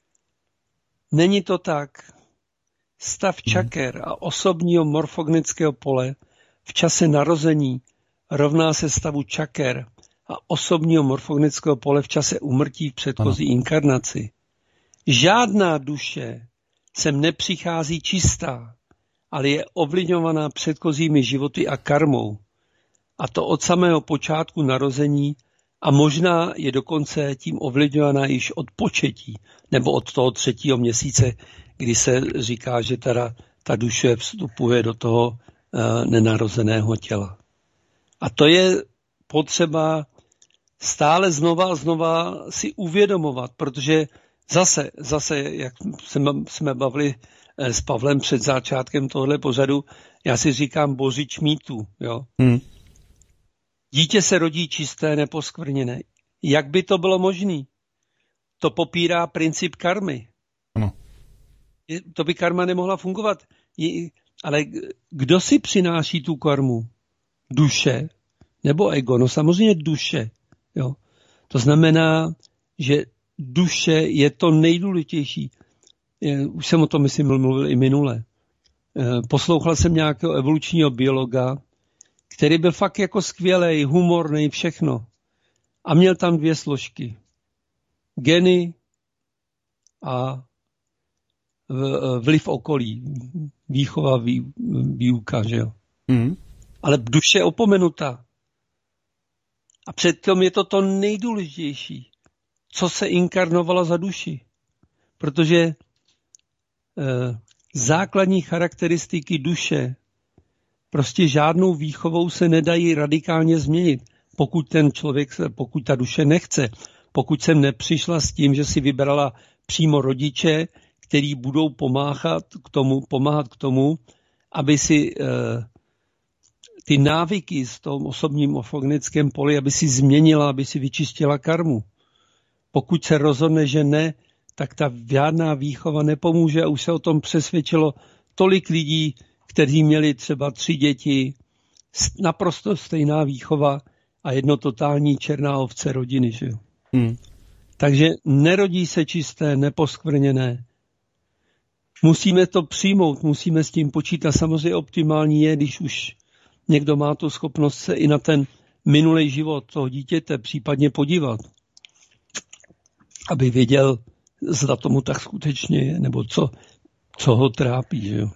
Není to tak. Stav čaker a osobního morfognického pole v čase narození rovná se stavu čaker a osobního morfognického pole v čase úmrtí v předchozí ano. inkarnaci. Žádná duše sem nepřichází čistá, ale je ovlivňovaná předchozími životy a karmou. A to od samého počátku narození a možná je dokonce tím ovlivňovaná již od početí nebo od toho třetího měsíce, kdy se říká, že teda ta duše vstupuje do toho uh, nenarozeného těla. A to je potřeba stále znova a znova si uvědomovat, protože zase, zase jak jsme, jsme bavili s Pavlem před začátkem tohle pořadu, já si říkám bořič mýtů. Jo? Hmm. Dítě se rodí čisté, neposkvrněné. Jak by to bylo možné? To popírá princip karmy. Ano. To by karma nemohla fungovat. Ale kdo si přináší tu karmu? Duše nebo ego? No samozřejmě duše. Jo? To znamená, že duše je to nejdůležitější. Už jsem o tom, myslím, mluvil i minule. Poslouchal jsem nějakého evolučního biologa, který byl fakt jako skvělej, humorný, všechno. A měl tam dvě složky. geny a vliv okolí, výchova, vý, výuka, že jo. Mm. Ale duše je opomenutá. A předtím je to to nejdůležitější. Co se inkarnovalo za duši? Protože eh, základní charakteristiky duše prostě žádnou výchovou se nedají radikálně změnit, pokud ten člověk, pokud ta duše nechce. Pokud jsem nepřišla s tím, že si vybrala přímo rodiče, který budou pomáhat k tomu, pomáhat k tomu, aby si eh, ty návyky v tom osobním morfogenickém poli, aby si změnila, aby si vyčistila karmu. Pokud se rozhodne, že ne, tak ta žádná výchova nepomůže a už se o tom přesvědčilo tolik lidí, kteří měli třeba tři děti, naprosto stejná výchova a jedno totální černá ovce rodiny. Že? Hmm. Takže nerodí se čisté, neposkvrněné. Musíme to přijmout, musíme s tím počítat. Samozřejmě optimální je, když už někdo má tu schopnost se i na ten minulý život toho dítěte případně podívat, aby věděl, zda tomu tak skutečně je, nebo co, co ho trápí. Že jo?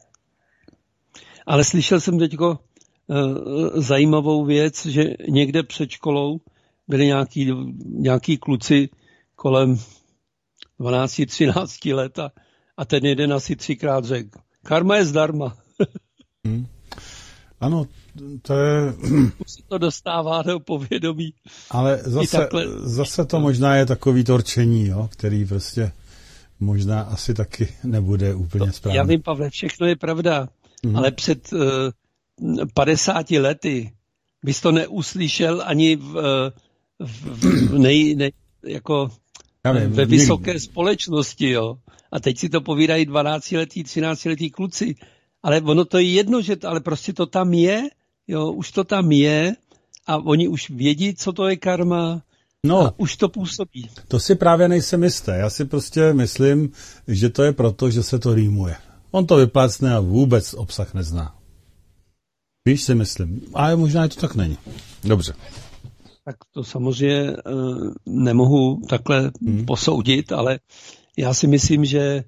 Ale slyšel jsem teďko uh, zajímavou věc, že někde před školou byli nějaký, nějaký kluci kolem dvanáct třináct let a, a ten jeden asi třikrát řekl, karma je zdarma. hmm. Ano, to je... Už se to dostává do povědomí. Ale zase, zase to možná je takový torčení, jo, který prostě možná asi taky nebude úplně správný. Já vím, Pavle, všechno je pravda, mm. ale před uh, padesáti lety bys to neuslyšel ani v, v, v nej, nej, jako vím, ve vysoké někdy. Společnosti, jo. A teď si to povídají dvanáctiletí, třináctiletí kluci. Ale ono to je jedno, že to, ale prostě to tam je, jo, už to tam je a oni už vědí, co to je karma no, a už to působí. To si právě nejsem jistý. Já si prostě myslím, že to je proto, že se to rýmuje. On to vyplácne a vůbec obsah nezná. Víš, si myslím. Ale možná je to tak není. Dobře. Tak to samozřejmě uh, nemohu takhle hmm. posoudit, ale já si myslím, že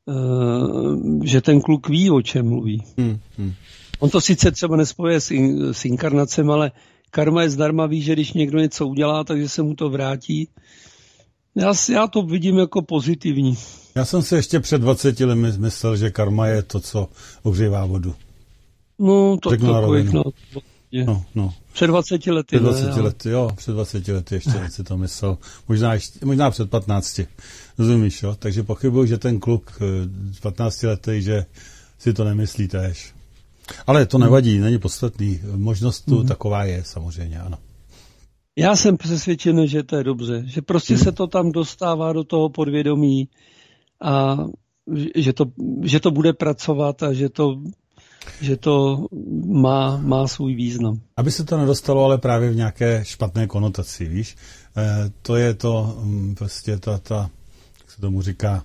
Uh, že ten kluk ví, o čem mluví. Hmm, hmm. On to sice třeba nespojuje s, in, s inkarnacem, ale karma je zdarma, ví, že když někdo něco udělá, takže se mu to vrátí. Já, já to vidím jako pozitivní. Já jsem si ještě před dvaceti lety myslel, že karma je to, co ohřívá vodu. No, to takových, no, no, no. Před dvaceti lety. Před dvaceti lety, jo, před dvaceti lety ještě si to myslel. Možná, ještě, možná před patnácti. Rozumíš, jo? Takže pochybuju, že ten kluk patnáctiletý, že si to nemyslí též. Ale to nevadí, není podstatný. Možnost tu mm. taková je, samozřejmě, ano. Já jsem přesvědčen, že to je dobře. Že prostě mm. se to tam dostává do toho podvědomí a že to, že to bude pracovat a že to, že to má, má svůj význam. Aby se to nedostalo ale právě v nějaké špatné konotaci, víš? E, to je to, prostě ta, ta tomu říká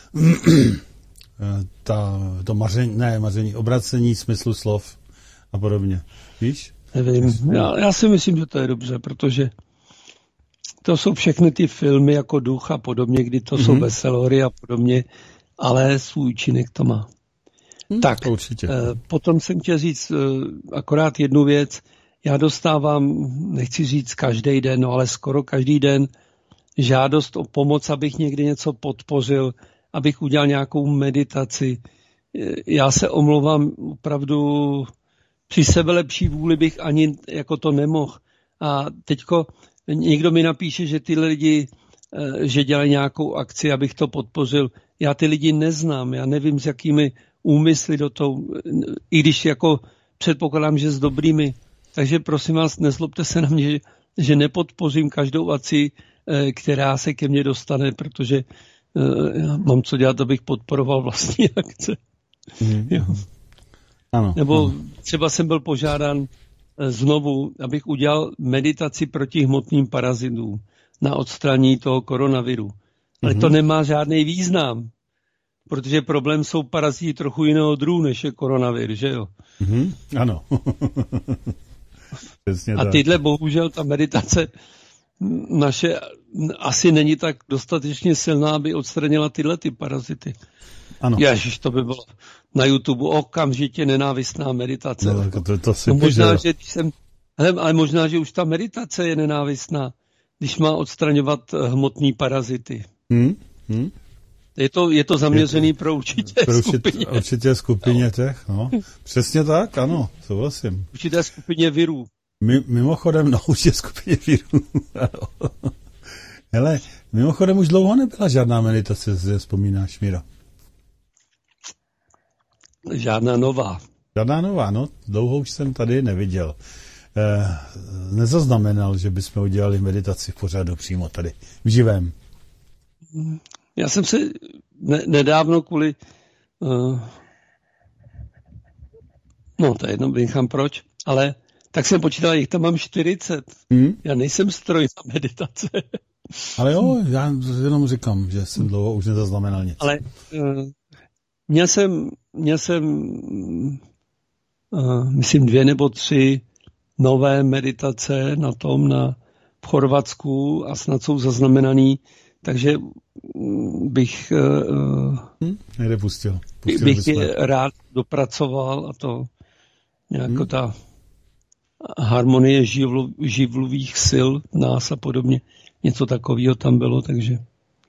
ta, to maření, ne, maření, obracení smyslu slov a podobně. Víš? Nevím. Já, já si myslím, že to je dobře, protože to jsou všechny ty filmy jako Duch a podobně, kdy to mm-hmm. jsou veselory a podobně, ale svůj účinek to má. Hmm, tak, to určitě. Eh, potom jsem chtěl říct eh, akorát jednu věc. Já dostávám, nechci říct každý den, no ale skoro každý den žádost o pomoc, abych někdy něco podpořil, abych udělal nějakou meditaci. Já se omlouvám, opravdu při sebelepší vůli bych ani jako to nemohl. A teďko někdo mi napíše, že ty lidi, že dělají nějakou akci, abych to podpořil. Já ty lidi neznám, já nevím, s jakými úmysly do toho, i když jako předpokládám, že s dobrými. Takže prosím vás, nezlobte se na mě, že nepodpořím každou akci, která se ke mně dostane, protože uh, mám co dělat, abych podporoval vlastní akce. Mm. Jo. Ano, Nebo ano. třeba jsem byl požádán uh, znovu, abych udělal meditaci proti hmotným parazitům na odstranění toho koronaviru. Ale mm-hmm. to nemá žádný význam, protože problém jsou paraziti trochu jiného druhu, než je koronavir, že jo? Mm-hmm. Ano. A tyhle, bohužel, ta meditace naše asi není tak dostatečně silná, aby odstranila tyhle ty parazity. Ano. Ježiš, to by bylo na YouTube okamžitě nenávistná meditace. No, to, to si no, možná, že když jsem, hele, ale možná, že už ta meditace je nenávistná, když má odstraňovat hmotný parazity. Hmm? Hmm? Je to, je to zaměřený je to, pro určité pro skupině. Určitě skupině no. těch, no. Přesně tak, ano, souhlasím. Určité skupině virů. My, mimochodem, no, určitě skupině virů. Hele, mimochodem už dlouho nebyla žádná meditace, si vzpomínáš, Míro? Žádná nová. Žádná nová, no, dlouho už jsem tady neviděl. Eh, nezaznamenal, že bychom udělali meditaci v pořadu přímo tady, v živém. Já jsem se ne, nedávno kvůli... Uh, no, to je jedno, nechám proč, ale tak jsem počítal, jich tam mám čtyřicet. Hmm? Já nejsem stroj na meditace. Ale jo, já jenom říkám, že jsem dlouho už nezaznamenal nic. Ale uh, měl jsem, měl jsem uh, myslím, dvě nebo tři nové meditace na tom, na v Chorvatsku a snad jsou zaznamenaný, takže bych uh, hmm? Nejde pustil. pustil bych je rád dopracoval a to nějak hmm? ta harmonie živlu, živlových sil nás a podobně. Něco takového tam bylo, takže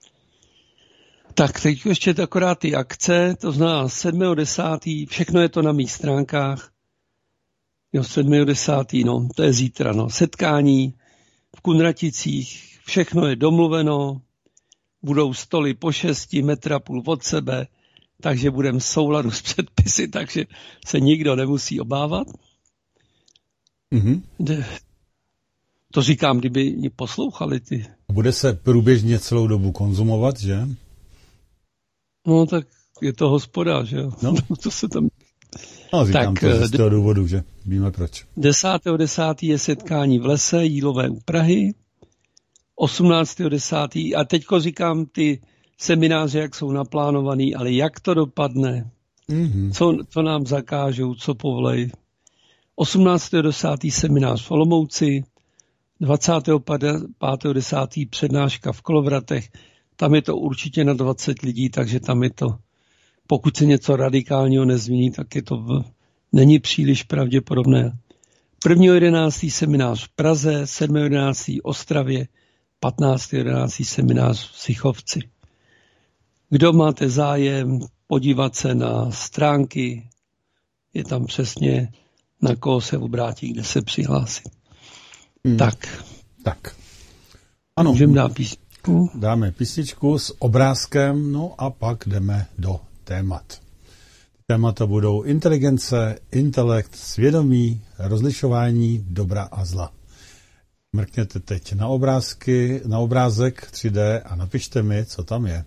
tak teď ještě akorát ty akce, to znamená sedmého desátého všechno je to na mých stránkách. Jo, sedmého desátého no, to je zítra, no, setkání v Kunraticích, všechno je domluveno, budou stoly po šesti, metra půl od sebe, takže budeme v souladu s předpisy, takže se nikdo nemusí obávat. Mm-hmm. To říkám, kdyby mě poslouchali ty. Bude se průběžně celou dobu konzumovat, že? No tak je to hospoda, že jo? No. To se tam... No, říkám tak, to z toho důvodu, že víme proč. desátého desátého je setkání v lese, Jílové u Prahy. osmnáctého desátého a teďko říkám ty semináře, jak jsou naplánovaný, ale jak to dopadne, mm-hmm. co, co nám zakážou, co povolej. osmnáctého desátého seminář v Olomouci, dvacátého pátého desátého přednáška v Kolovratech, tam je to určitě na dvacet lidí, takže tam je to, pokud se něco radikálního nezmění, tak je to v, není příliš pravděpodobné. prvního jedenáctého seminář v Praze, sedmého jedenáctého v Ostravě, patnáctého jedenáctého seminář v Sichovci. Kdo máte zájem podívat se na stránky, je tam přesně na koho se obrátí, kde se přihlásit. Hmm. Tak. Tak. Ano. Můžeme dát písničku. Dáme písničku s obrázkem, no a pak jdeme do témat. Témata budou inteligence, intelekt, svědomí, rozlišování dobra a zla. Mrkněte teď na obrázky, na obrázek tři dé a napište mi, co tam je.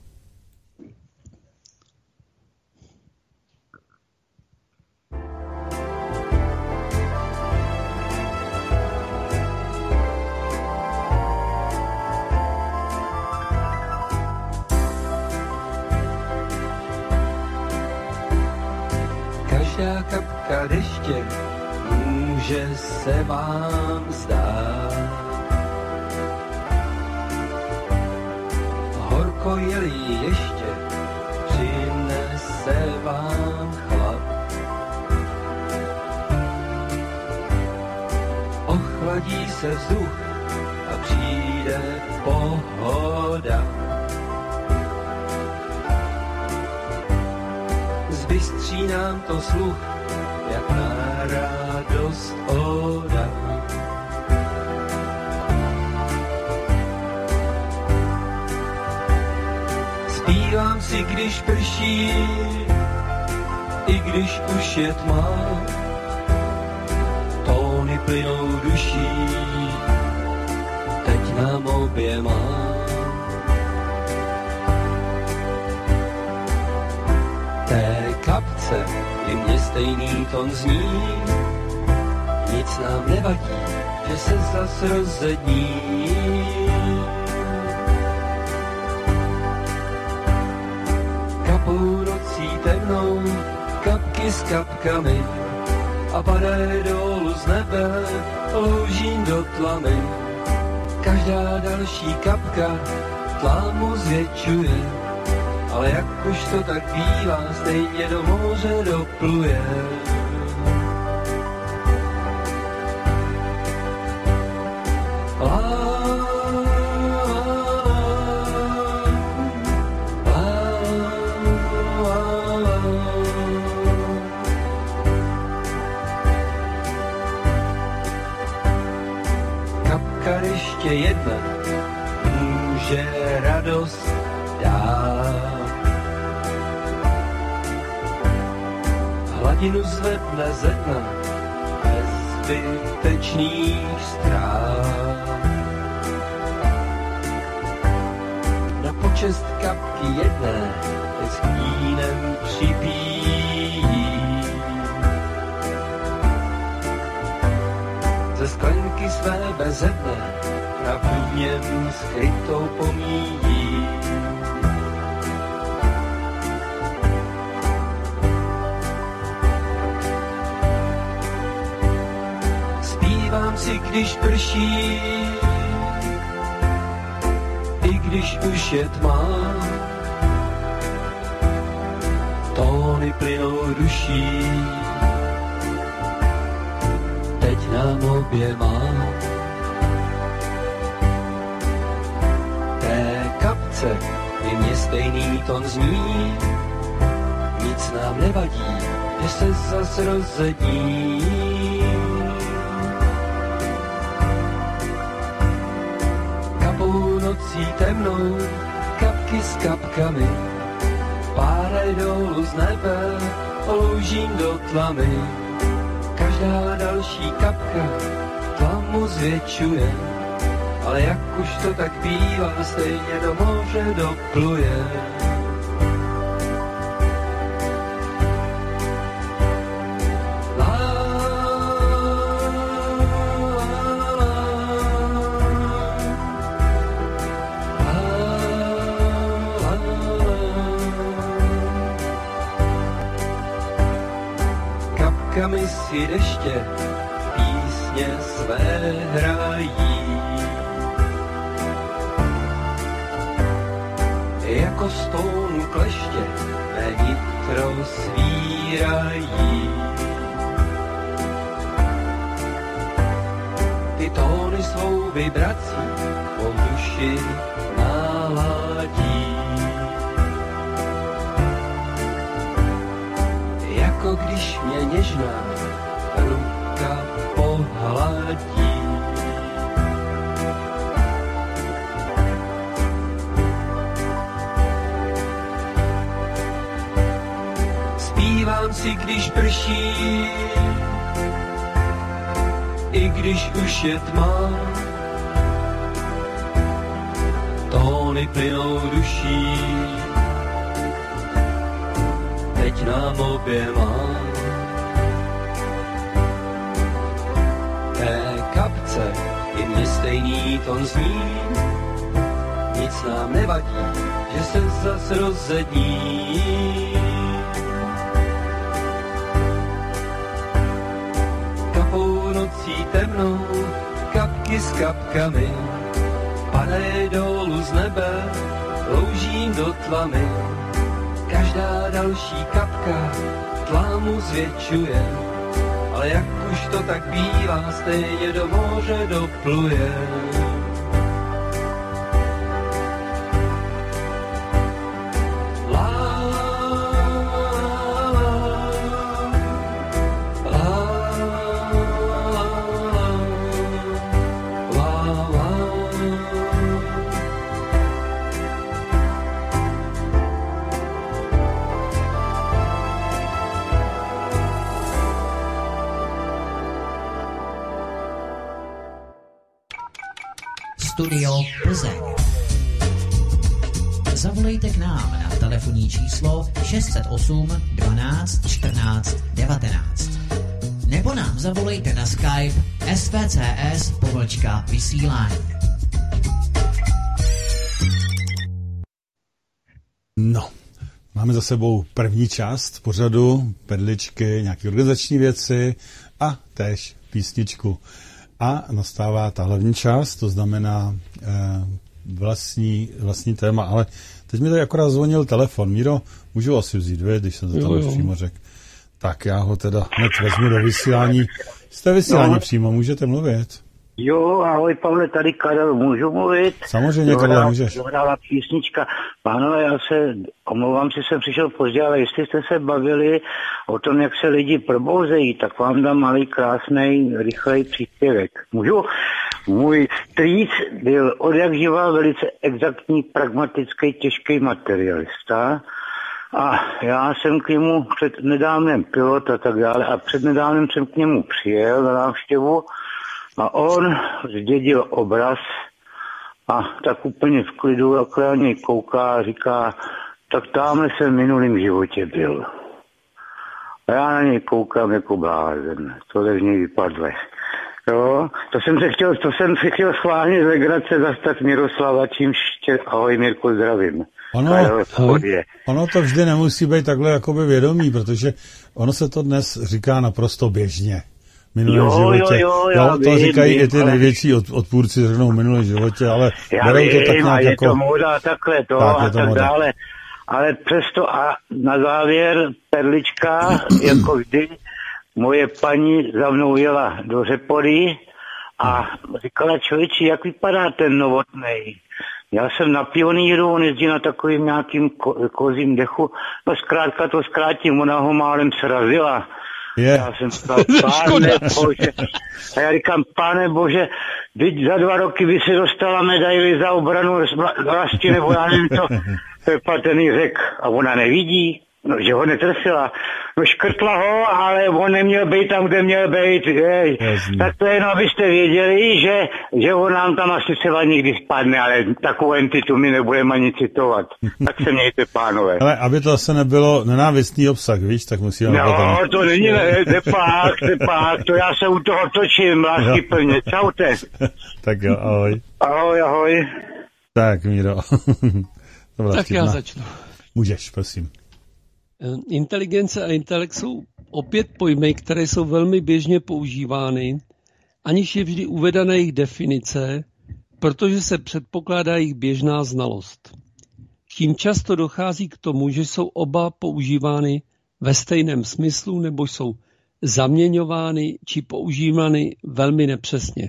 Každá kapka deště může se vám zdát. Horko je-li ještě, přinese vám chlad. Ochladí se vzduch a přijde pohoda. Zbystří nám to sluch, jak na radost oda. Zpívám si, když prší, i když už je tma. Tóny plynou duší, teď nám oběma. Té kapce i mě stejný ton zní, nic nám nevadí, že se zas rozední. Kapou nocí temnou, kapky s kapkami a padají dolů z nebe, loužím do tlamy. Každá další kapka tlámu zvětšuje, ale jak už to tak bývá, stejně do moře dopluje. Kapka ještě jedna může radost dát. Hladinu zvedne ze dna bez zbytečných ztrát. Na počest kapky jedné teď s knínem připíjí. Ze sklenky své bezedné pravdu v něm skrytou pomíjí. Zpívám si, když prší, i když už je tma. Tóny plynou duší, teď nám oběma. Té kapce i mě stejný tón zní, nic nám nevadí, že se zas rozední. Kapou nocí temnou, kapky s kapkami, pádaj dolů z nebe, loužím do tlamy. Každá další kapka tlamu zvětšuje, ale jak už to tak bývá, stejně do moře dopluje. Kapkami si deště písně své hrají. Jako stounu kleště mé nitro svírají. Ty tóny svou vibrací po duši naladí. Jako když mě něžná ruka pohladí. Zpívám si, když prší, i když už je tma. Tóny plynou duší, teď nám oběma. Té kapce i mě stejný tón zní, nic nám nevadí, že se zas rozední. Kapou nocí temnou, kapky s kapkami, padaj dolů z nebe, loužím do tlamy. Každá další kapka tlámu zvětšuje, ale jak už to tak bývá, stejně do moře dopluje. Studio Plzeň. Zavolejte k nám na telefonní číslo šest set osm dvanáct čtrnáct devatenáct. Nebo nám zavolejte na Skype S V C S pomlčka vysílání. No, máme za sebou první část pořadu, perličky, nějaké organizační věci a též písničku. A nastává ta hlavní část, to znamená eh, vlastní, vlastní téma, ale teď mi tady akorát zvonil telefon. Míro, můžu asi vzít, vy, když jsem to tam už přímo řekl. Tak já ho teda hned vezmu do vysílání. Jste vysílání no. Přímo, můžete mluvit. Jo, ahoj Pavle, tady Karel, můžu mluvit? Samozřejmě, Karel, můžeš. Dohrála písnička. Pánové, já se omlouvám, že jsem přišel pozdě, ale jestli jste se bavili o tom, jak se lidi probouzejí, tak vám dám malý, krásnej, rychlej příspěvek. Můžu? Můj strýc byl odjak živá velice exaktní, pragmatický, těžký materialista. A já jsem k němu před nedávnem pilot a tak dále a před nedávnem jsem k němu přijel na návštěvu a on zdědil obraz a tak úplně v klidu takhle na něj kouká a říká, tak tamhle jsem v minulým životě byl. A já na něj koukám jako blázen, to ze z něj vypadle. Jo, to jsem se chtěl, to jsem se chtěl schválně z legrace zastat Miroslava, čímž tě, ahoj Mirku, zdravím. Ono, ono to vždy nemusí být takhle jakoby vědomí, protože ono se to dnes říká naprosto běžně. V minulém jo, životě. Jo, jo, no, to vím, říkají vím, i ty ale... největší od, odpůrci, řeknou v minulém životě, ale já berou vím, to tak nějak je jako... to móda takhle to tak, a to tak moda. Dále. Ale přesto a na závěr perlička, jako vždy, moje paní za mnou jela do Řepory a říkala, člověči, jak vypadá ten Novotnej? Já jsem na Pioníru, on jezdí na takovým nějakým ko- kozím dechu, no zkrátka to zkrátím, ona ho málem srazila. Yeah. Já jsem říkal, pane bože, a já říkám, pane bože, teď za dva roky by se dostala medaili za obranu vlasti, nebo já nevím co, to je patrný řek, a ona nevidí. No, že ho netrefila. No, škrtla ho, ale on neměl být tam, kde měl být. Jej. Tak to jenom, abyste věděli, že, že on nám tam asi třeba někdy spadne, ale takovou entitu my nebudeme ani citovat. Tak se mějte, pánové. Ale aby to asi nebylo nenávistný obsah, víš, tak musíme... No, potom... to není, ne, nepak, nepak, to já se u toho točím, lásky plně. Čaute. Tak jo, ahoj. Ahoj, ahoj. Tak, Míro. Dobrá, tak vtipná. Já začnu. Můžeš, prosím. Inteligence a intelekt jsou opět pojmy, které jsou velmi běžně používány, aniž je vždy uvedena jejich definice, protože se předpokládá jejich běžná znalost. Tím často dochází k tomu, že jsou oba používány ve stejném smyslu nebo jsou zaměňovány či používány velmi nepřesně.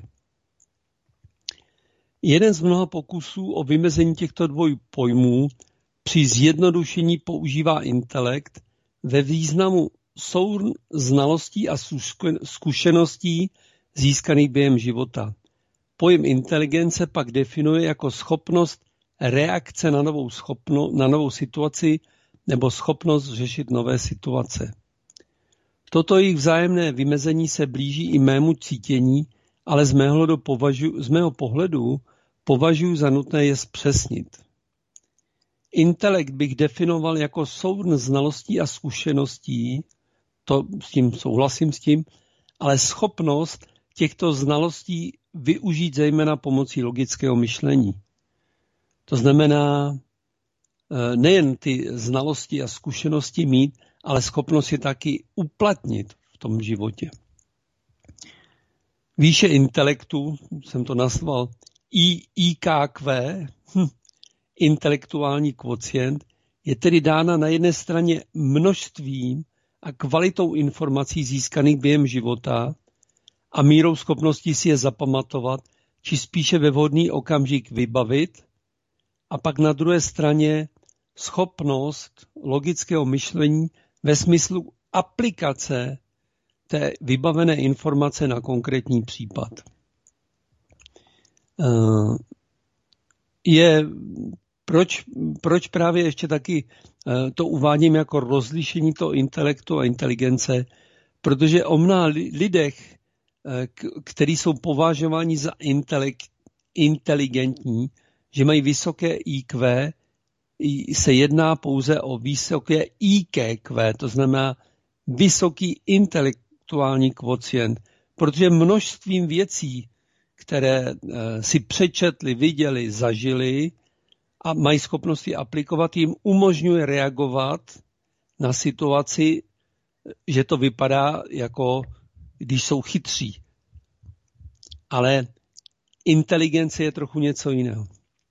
Jeden z mnoha pokusů o vymezení těchto dvou pojmů při zjednodušení používá intelekt ve významu souhrn znalostí a zkušeností získaných během života. Pojem inteligence pak definuje jako schopnost reakce na novou, schopno, na novou situaci nebo schopnost řešit nové situace. Toto jejich vzájemné vymezení se blíží i mému cítění, ale z mého, považu, z mého pohledu považuji za nutné je zpřesnit. Intelekt bych definoval jako souhrn znalostí a zkušeností, to s tím souhlasím s tím, ale schopnost těchto znalostí využít zejména pomocí logického myšlení. To znamená nejen ty znalosti a zkušenosti mít, ale schopnost je taky uplatnit v tom životě. Výše intelektu, jsem to nazval I Q Q, hm, intelektuální kvocient, je tedy dána na jedné straně množstvím a kvalitou informací získaných během života a mírou schopností si je zapamatovat, či spíše ve vhodný okamžik vybavit, a pak na druhé straně schopnost logického myšlení ve smyslu aplikace té vybavené informace na konkrétní případ. Je, proč, proč právě ještě taky to uvádím jako rozlišení toho intelektu a inteligence, protože o mnoha lidech, kteří jsou považováni za intelekt, inteligentní, že mají vysoké I Q, se jedná pouze o vysoké I Q Q, to znamená vysoký intelektuální kvocient, protože množstvím věcí, které si přečetli, viděli, zažili a mají schopnosti aplikovat, jim umožňuje reagovat na situaci, že to vypadá jako, když jsou chytří. Ale inteligence je trochu něco jiného.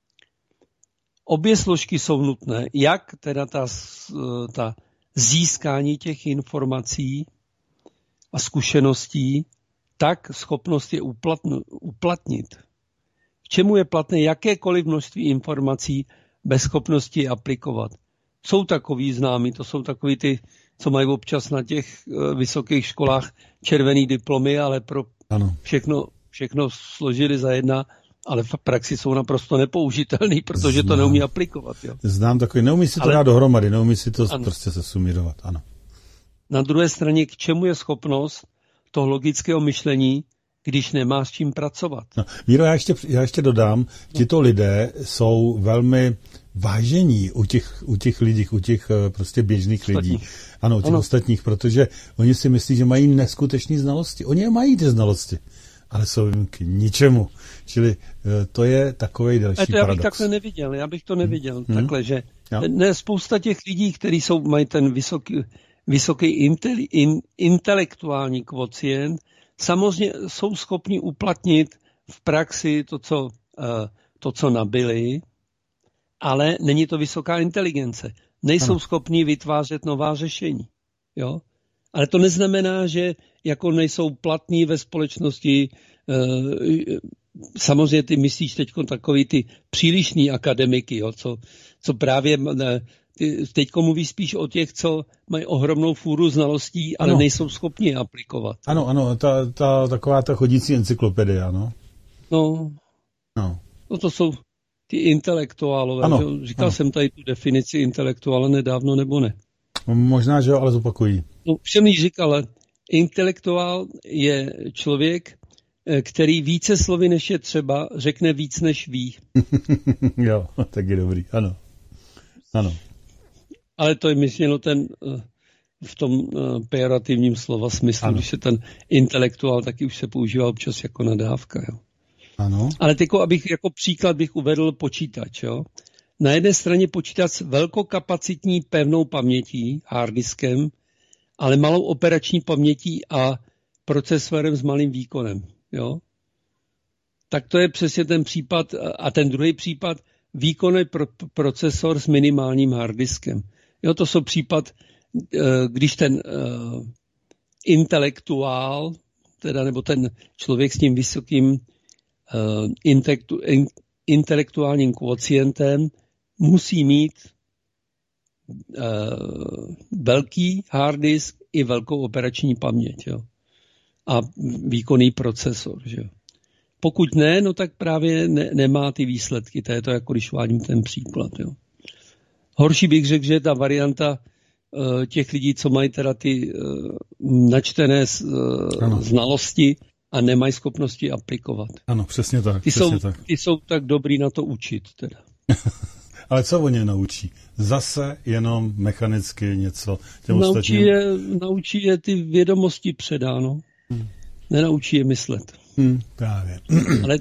Obě složky jsou nutné, jak teda ta, ta získání těch informací a zkušeností, tak schopnost je uplatnit. K čemu je platné jakékoliv množství informací bez schopnosti je aplikovat. Jsou takový známí, to jsou takový ty, co mají občas na těch vysokých školách červený diplomy, ale pro ano. všechno, všechno složili za jedna, ale v praxi jsou naprosto nepoužitelný, protože Znám. to neumí aplikovat. Jo. Znám takový, neumí si to ale... dát dohromady, neumí si to ano. prostě sesumírovat, ano. Na druhé straně, k čemu je schopnost toho logického myšlení, když nemá s čím pracovat? No, Míro, já ještě, já ještě dodám, tito lidé jsou velmi vážení u těch, u těch lidí, u těch prostě běžných ostatních. lidí. Ano, u těch ano. ostatních, protože oni si myslí, že mají neskutečné znalosti. Oni mají ty znalosti, ale jsou jim k ničemu. Čili to je takovej další paradox. Já bych takhle neviděl, já bych to neviděl hmm. takhle, že ne, spousta těch lidí, kteří jsou, mají ten vysoký, vysoký intele, in, intelektuální kvocient, samozřejmě jsou schopni uplatnit v praxi to, co, to, co nabili, ale není to vysoká inteligence. Nejsou ano. schopni vytvářet nová řešení. Jo? Ale to neznamená, že jako nejsou platní ve společnosti. Samozřejmě ty myslíš teď takový ty přílišný akademiky, jo? Co, co právě... Ty teď mluvíš spíš o těch, co mají ohromnou fůru znalostí, ale ano. nejsou schopni je aplikovat. Ano, ano, ta, ta, taková ta chodící encyklopedie, ano. No, no. no to jsou ty intelektuálové. Ano, Říkal ano. jsem tady tu definici intelektuála nedávno, nebo ne? Možná, že jo, ale zopakují. No, všem jí říkal, intelektuál je člověk, který více slovy než je třeba, řekne víc než ví. Jo, tak je dobrý, ano. Ano. Ale to je myšleno ten v tom pejorativním slova smyslu, ano. Když je ten intelektuál, taky už se používá občas jako nadávka. Jo. Ano. Ale tyko, abych jako příklad bych uvedl počítač. Jo. Na jedné straně počítač s velkokapacitní pevnou pamětí, harddiskem, ale malou operační pamětí a procesorem s malým výkonem. Jo. Tak to je přesně ten případ. A ten druhý případ, výkonný pro, procesor s minimálním harddiskem. Jo, to jsou případ, když ten uh, intelektuál, teda nebo ten člověk s tím vysokým uh, intelektu, in, intelektuálním kvocientem musí mít uh, velký harddisk i velkou operační paměť. Jo, a výkonný procesor. Že jo. Pokud ne, no tak právě ne, nemá ty výsledky. To je to, jako když vádím ten příklad. Jo. Horší bych řekl, že ta varianta uh, těch lidí, co mají teda ty uh, načtené uh, znalosti a nemají schopnosti aplikovat. Ano, přesně tak. Ty, přesně jsou, tak. ty jsou tak dobrý na to učit. Teda. Ale co oni naučí? Zase jenom mechanicky něco těm naučí ostatním? Je, naučí je ty vědomosti předáno. Hmm. Nenaučí je myslet. Hmm, právě. Ale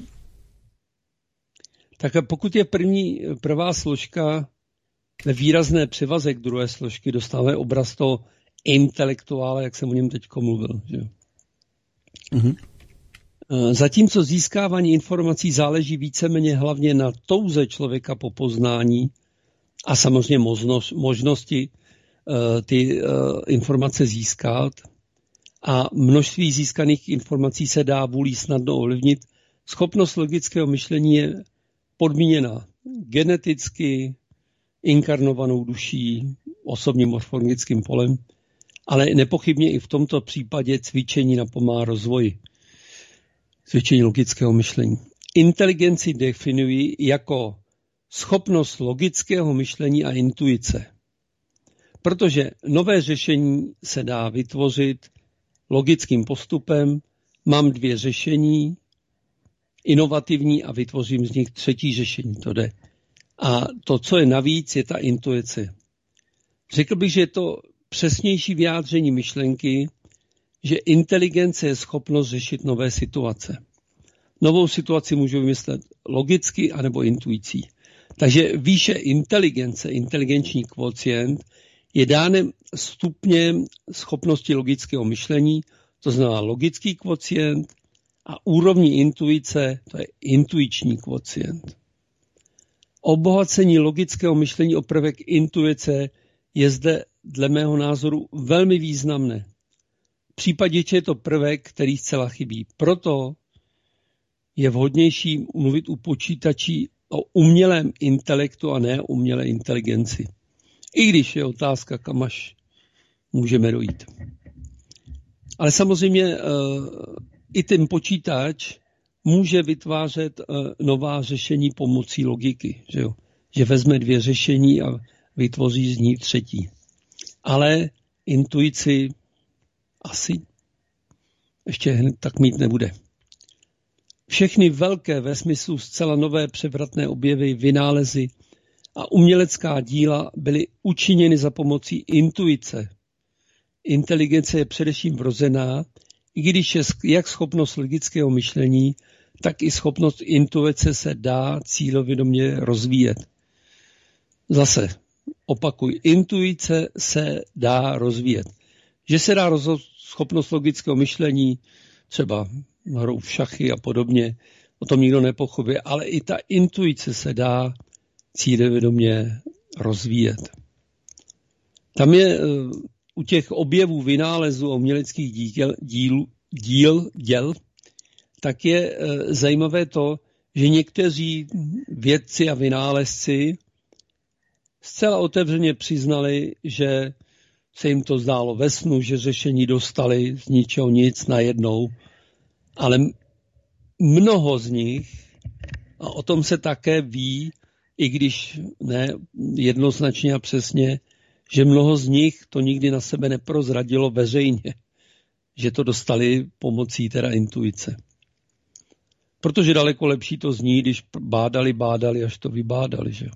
tak pokud je první, prvá složka ve výrazné převaze k druhé složky, dostáváme obraz toho intelektuála, jak jsem o něm teď mluvil. Že? Mm-hmm. Zatímco získávání informací záleží víceméně hlavně na touze člověka po poznání a samozřejmě možnost, možnosti uh, ty uh, informace získat, a množství získaných informací se dá vůlí snadno ovlivnit, schopnost logického myšlení je podmíněna geneticky, inkarnovanou duší, osobním morfologickým polem, ale nepochybně i v tomto případě cvičení napomáhá rozvoji. Cvičení logického myšlení. Inteligenci definují jako schopnost logického myšlení a intuice. Protože nové řešení se dá vytvořit logickým postupem, mám dvě řešení, inovativní a vytvořím z nich třetí řešení, to jde. A to, co je navíc, je ta intuice. Řekl bych, že je to přesnější vyjádření myšlenky, že inteligence je schopnost řešit nové situace. Novou situaci můžu vymyslet logicky anebo intuicí. Takže výše inteligence, inteligenční kvocient, je dánem stupněm schopnosti logického myšlení, to znamená logický kvocient A úrovní intuice, to je intuiční kvocient. Obohacení logického myšlení o prvek intuice je zde dle mého názoru velmi významné. V případě, že je to prvek, který zcela chybí. Proto je vhodnější mluvit u počítačí o umělém intelektu a ne o umělé inteligenci. I když je otázka, kam až můžeme dojít. Ale samozřejmě i ten počítač může vytvářet nová řešení pomocí logiky. Že, jo? Že vezme dvě řešení a vytvoří z ní třetí. Ale intuici asi ještě hned tak mít nebude. Všechny velké ve smyslu zcela nové převratné objevy, vynálezy a umělecká díla byly učiněny za pomocí intuice. Inteligence je především vrozená, i když je jak schopnost logického myšlení, tak i schopnost intuice se dá cílevědomě rozvíjet. Zase opakuj, intuice se dá rozvíjet. Že se dá rozvíjet schopnost logického myšlení, třeba hrou v šachy a podobně, o tom nikdo nepochopí, ale i ta intuice se dá cílevědomě rozvíjet. Tam je u těch objevů, vynálezů a uměleckých díl, díl, díl, děl, tak je zajímavé to, že někteří vědci a vynálezci zcela otevřeně přiznali, že se jim to zdálo ve snu, že řešení dostali z ničeho nic najednou, ale mnoho z nich, a o tom se také ví, i když ne jednoznačně a přesně, že mnoho z nich to nikdy na sebe neprozradilo veřejně, že to dostali pomocí teda intuice. Protože daleko lepší to zní, když bádali, bádali, až to vybádali. Že?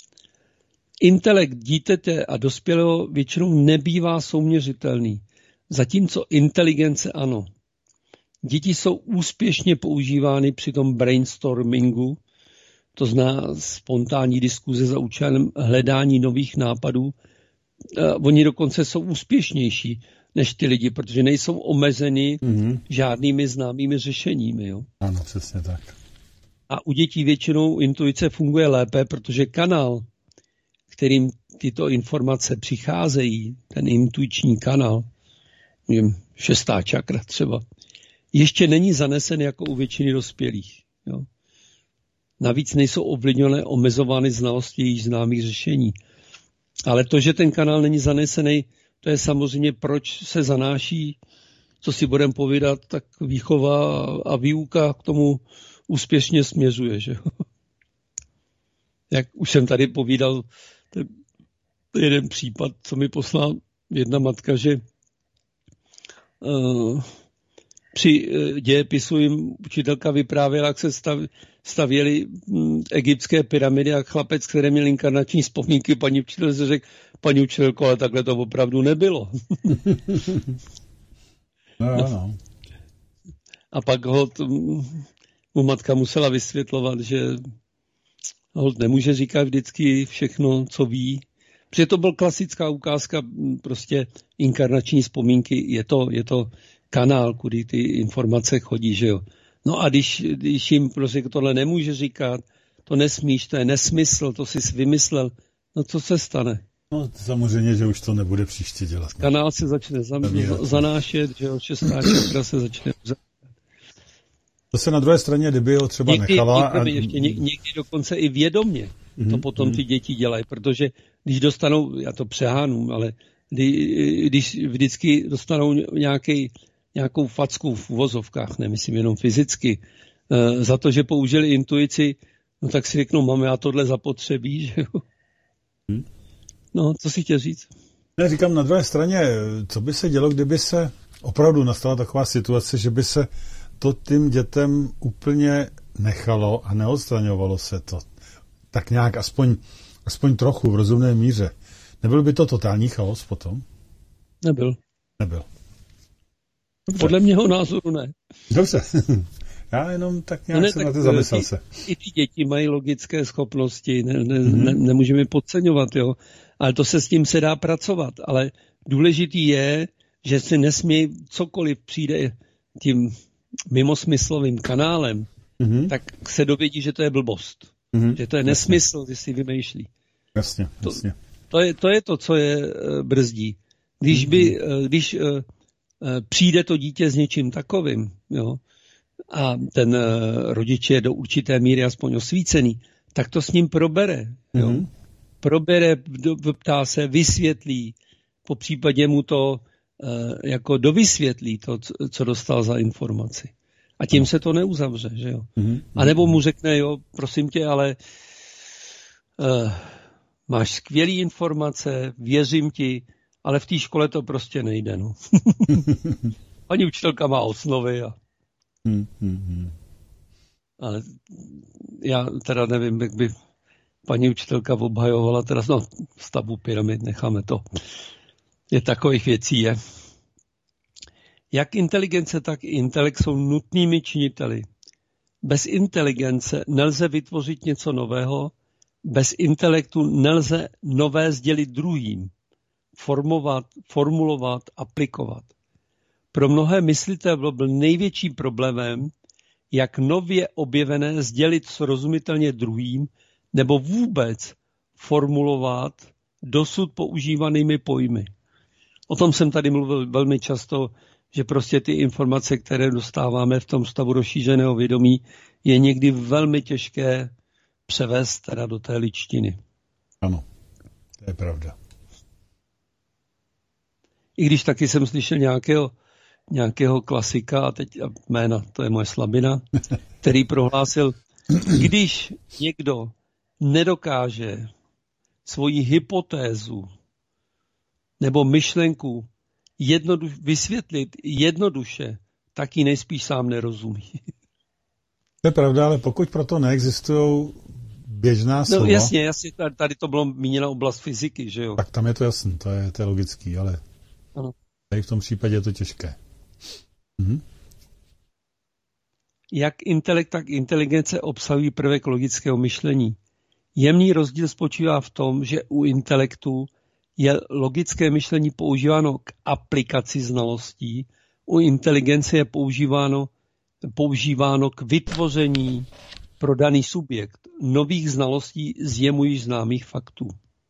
Intelekt dítěte a dospělého většinou nebývá souměřitelný, zatímco inteligence ano. Děti jsou úspěšně používány při tom brainstormingu, to zná spontánní diskuze za účelem hledání nových nápadů. Oni dokonce jsou úspěšnější než ty lidi, protože nejsou omezeni mm-hmm. žádnými známými řešeními. Jo? Ano, přesně tak. A u dětí většinou intuice funguje lépe, protože kanál, kterým tyto informace přicházejí, ten intuiční kanál, šestá čakra třeba, ještě není zanesen jako u většiny dospělých. Jo? Navíc nejsou ovlivňované, omezovány znalosti jejich známých řešení. Ale to, že ten kanál není zanesený, to je samozřejmě, proč se zanáší, co si budeme povídat, tak výchova a výuka k tomu úspěšně směřuje. Že? Jak už jsem tady povídal, ten jeden případ, co mi poslala jedna matka, že uh, při uh, dějepisu jim učitelka vyprávěla, jak se stav, stavěly um, egyptské pyramidy a chlapec, který měl inkarnační vzpomínky, paní učitel se řekl, paní učitelko, ale takhle to opravdu nebylo. No, no. A pak holt mu matka musela vysvětlovat, že holt nemůže říkat vždycky všechno, co ví. Protože to byl klasická ukázka prostě inkarnační vzpomínky. Je to, je to kanál, kudy ty informace chodí, že jo. No a když, když jim prostě tohle nemůže říkat, to nesmíš, to je nesmysl, to jsi vymyslel, no co se stane? No samozřejmě, že už to nebude příště dělat. No. Kanál se začne zam- zanášet, že jo, šestá čakra se začne To se na druhé straně, kdyby ho třeba někdy, nechala... Někdy, a... ještě, ně, někdy dokonce i vědomě mm-hmm. to potom ty děti dělají, protože když dostanou, já to přehánu, ale kdy, když vždycky dostanou nějaký, nějakou facku v uvozovkách, nemyslím jenom fyzicky, uh, za to, že použili intuici, no tak si řeknou, máme já tohle zapotřebí, že jo. Hmm. No, co si chtěl říct? Ne, říkám na druhé straně, co by se dělo, kdyby se opravdu nastala taková situace, že by se to tím dětem úplně nechalo a neodstraňovalo se to. Tak nějak aspoň, aspoň trochu v rozumné míře. Nebyl by to totální chaos potom? Nebyl. Nebyl. Dobře. Podle mého názoru ne. Dobře. Já jenom tak nějak ne, se tak na to zamyslel i, se. I ty děti mají logické schopnosti, ne, ne, mm-hmm. ne, nemůžeme podceňovat, jo. Ale to se s tím se dá pracovat. Ale důležitý je, že si nesmí cokoliv přijde tím mimosmyslovým kanálem, mm-hmm. tak se dovědí, že to je blbost. Mm-hmm. Že to je nesmysl, že si vymýšlí. Jasně, jasně. To, to, je, to je to, co je uh, brzdí. Když, mm-hmm. by, uh, když uh, uh, přijde to dítě s něčím takovým, jo, a ten uh, rodič je do určité míry aspoň osvícený, tak to s ním probere. Jo. Mm-hmm. Probere, ptá se, vysvětlí, po případě mu to uh, jako dovysvětlí to, co dostal za informaci. A tím se to neuzavře, že jo. Mm-hmm. A nebo mu řekne, jo, prosím tě, ale uh, máš skvělý informace, věřím ti, ale v té škole to prostě nejde, no. Paní učitelka má osnovy a... Mm-hmm. Ale já teda nevím, jak by paní učitelka obhajovala, teda no, stavbu pyramid, necháme to. Je takových věcí, je. Jak inteligence, tak i intelekt jsou nutnými činiteli. Bez inteligence nelze vytvořit něco nového, bez intelektu nelze nové sdělit druhým, formovat, formulovat, aplikovat. Pro mnohé myslitele byl největším problémem, jak nově objevené sdělit srozumitelně druhým, nebo vůbec formulovat dosud používanými pojmy. O tom jsem tady mluvil velmi často, že prostě ty informace, které dostáváme v tom stavu rozšířeného vědomí, je někdy velmi těžké převést teda do té ličtiny. Ano, to je pravda. I když taky jsem slyšel nějakého, nějakého klasika, a teď jména, to je moje slabina, který prohlásil, když někdo nedokáže svoji hypotézu nebo myšlenku jednoduš, vysvětlit jednoduše, tak ji nejspíš sám nerozumí. To je pravda, ale pokud proto neexistují běžná slova... No jasně, jasně, tady to bylo míněna oblast fyziky, že jo? Tak tam je to jasný, to je, to je logický, ale ano. Tady v tom případě je to těžké. Mhm. Jak intelekt, tak inteligence obsahují prvek logického myšlení. Jemný rozdíl spočívá v tom, že u intelektu je logické myšlení používáno k aplikaci znalostí, u inteligence je používáno, používáno k vytvoření pro daný subjekt nových znalostí z jemu již známých faktů.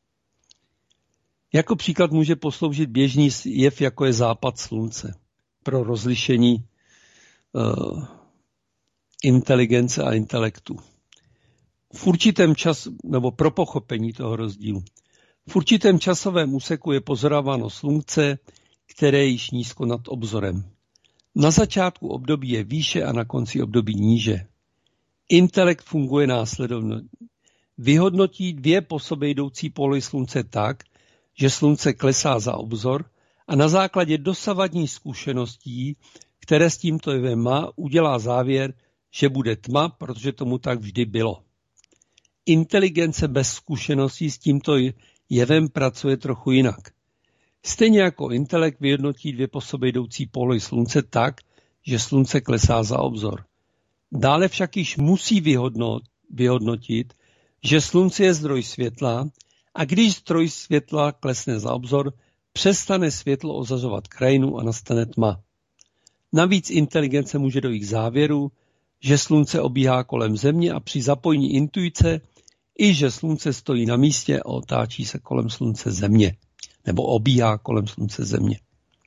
Jako příklad může posloužit běžný jev, jako je západ slunce, pro rozlišení uh, inteligence a intelektu. V určitém času, nebo pro pochopení toho rozdílu. V určitém časovém úseku je pozorováno slunce, které je již nízko nad obzorem. Na začátku období je výše a na konci období níže. Intelekt funguje následovně. Vyhodnotí dvě po sobě jdoucí póly slunce tak, že slunce klesá za obzor a na základě dosavadních zkušeností, které s tímto jevem má, udělá závěr, že bude tma, protože tomu tak vždy bylo. Inteligence bez zkušeností s tímto jevem pracuje trochu jinak. Stejně jako intelekt vyhodnotí dvě po sobě jdoucí póly slunce tak, že slunce klesá za obzor. Dále však již musí vyhodnot, vyhodnotit, že slunce je zdroj světla a když zdroj světla klesne za obzor, přestane světlo ozařovat krajinu a nastane tma. Navíc inteligence může dojít k závěru, že slunce obíhá kolem země a při zapojení intuice i že slunce stojí na místě a otáčí se kolem slunce země, nebo obíhá kolem slunce země.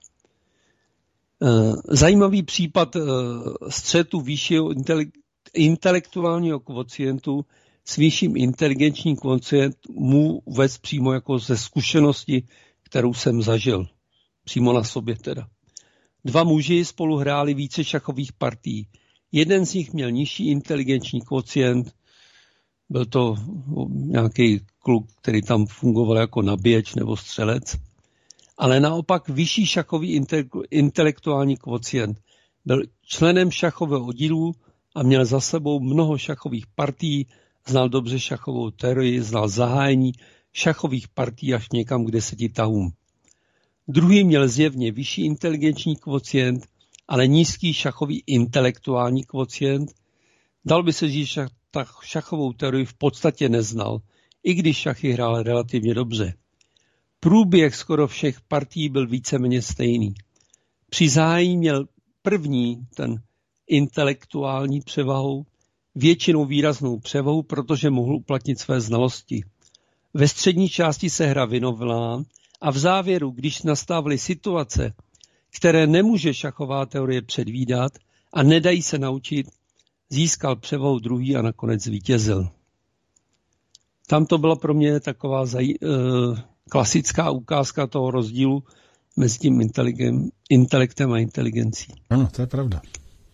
Zajímavý případ střetu vyššího intelektuálního kvocientu s vyšším inteligenčním kvocient mu uvést přímo jako ze zkušenosti, kterou jsem zažil. Přímo na sobě teda. Dva muži spolu hráli více šachových partií. Jeden z nich měl nižší inteligenční kvocient, byl to nějaký kluk, který tam fungoval jako nabíječ nebo střelec, ale naopak vyšší šachový intelektuální kvocient. Byl členem šachového oddílu a měl za sebou mnoho šachových partií, znal dobře šachovou teorii, znal zahájení šachových partií až někam k deseti tahům. Druhý měl zjevně vyšší inteligenční kvocient, ale nízký šachový intelektuální kvocient. Dal by se říct, že tak šachovou teorii v podstatě neznal, i když šachy hrál relativně dobře. Průběh skoro všech partií byl víceméně stejný. Při zahájení měl první, ten intelektuální převahou, většinou výraznou převahu, protože mohl uplatnit své znalosti. Ve střední části se hra vynovila a v závěru, když nastávaly situace, které nemůže šachová teorie předvídat a nedají se naučit, získal převahu druhý a nakonec zvítězil. Tam to byla pro mě taková zaj, eh, klasická ukázka toho rozdílu mezi tím intelektem a inteligencí. Ano, to je pravda.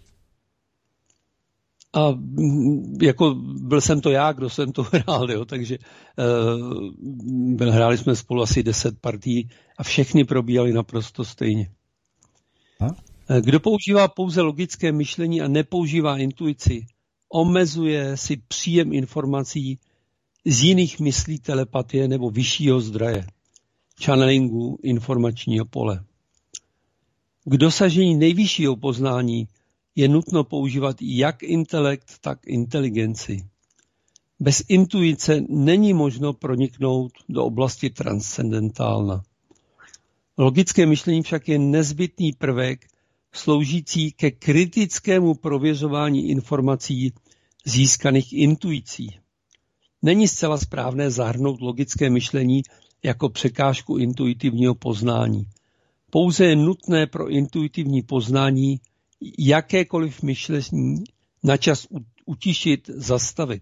A jako byl jsem to já, kdo jsem to hrál, jo, takže uh, hráli jsme spolu asi deset partí a všechny probíhaly naprosto stejně. A? Kdo používá pouze logické myšlení a nepoužívá intuici, omezuje si příjem informací z jiných myslí, telepatie nebo vyššího zdroje, channelingu informačního pole. K dosažení nejvyššího poznání je nutno používat jak intelekt, tak inteligenci. Bez intuice není možno proniknout do oblasti transcendentálna. Logické myšlení však je nezbytný prvek sloužící ke kritickému prověřování informací získaných intuicí. Není zcela správné zahrnout logické myšlení jako překážku intuitivního poznání. Pouze je nutné pro intuitivní poznání jakékoliv myšlení na čas utišit, zastavit.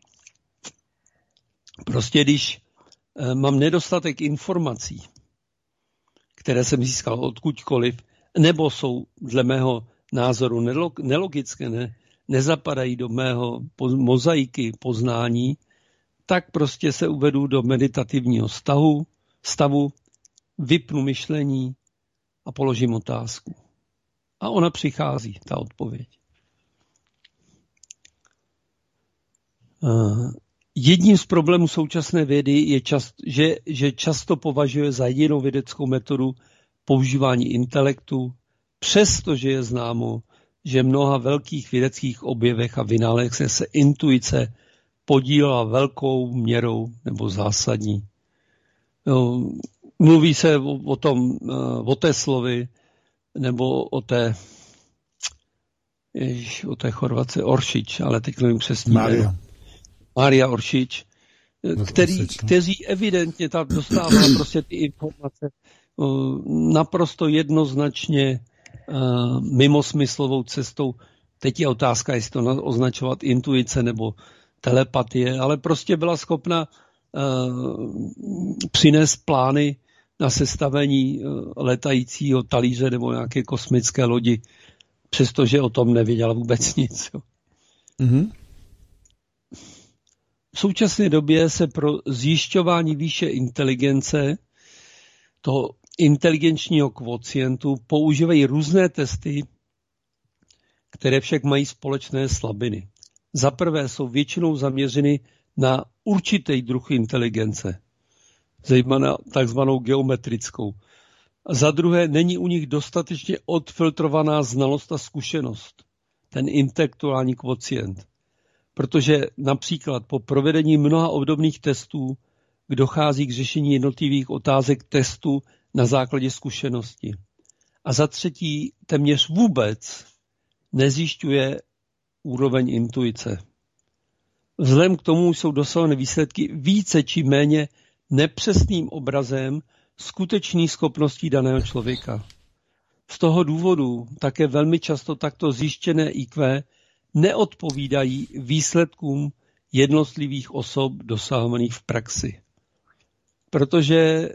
Prostě když mám nedostatek informací, které jsem získal odkudkoliv, nebo jsou dle mého názoru nelogické, ne, nezapadají do mého mozaiky poznání, tak prostě se uvedu do meditativního stavu, stavu, vypnu myšlení a položím otázku. A ona přichází, ta odpověď. Jedním z problémů současné vědy je, čast, že, že často považuje za jedinou vědeckou metodu používání intelektu, přestože je známo, že mnoha velkých vědeckých objevech a vynálezech se intuice podílela velkou měrou nebo zásadní. No, mluví se o, o tom, o Teslovi, nebo o té, jež, o té Chorvatce Oršič, ale teď nevím přesně. Mária. Mária Oršič, který, kteří evidentně tam dostává prostě ty informace naprosto jednoznačně uh, mimosmyslovou cestou. Teď je otázka, jestli to označovat intuice nebo telepatie, ale prostě byla schopna uh, přinést plány na sestavení uh, letajícího talíře nebo nějaké kosmické lodi, přestože o tom nevěděla vůbec nic. Mm-hmm. V současné době se pro zjišťování výše inteligence, toho inteligenčního kvocientu, používají různé testy, které však mají společné slabiny. Za prvé jsou většinou zaměřeny na určitý druh inteligence, zejména takzvanou geometrickou. A za druhé není u nich dostatečně odfiltrovaná znalost a zkušenost, ten intelektuální kvocient. Protože například po provedení mnoha obdobných testů dochází k řešení jednotlivých otázek testu na základě zkušenosti. A za třetí téměř vůbec nezjišťuje úroveň intuice. Vzhledem k tomu jsou dosažené výsledky více či méně nepřesným obrazem skutečných schopností daného člověka. Z toho důvodu také velmi často takto zjištěné í kvé neodpovídají výsledkům jednotlivých osob dosahovaných v praxi. Protože e,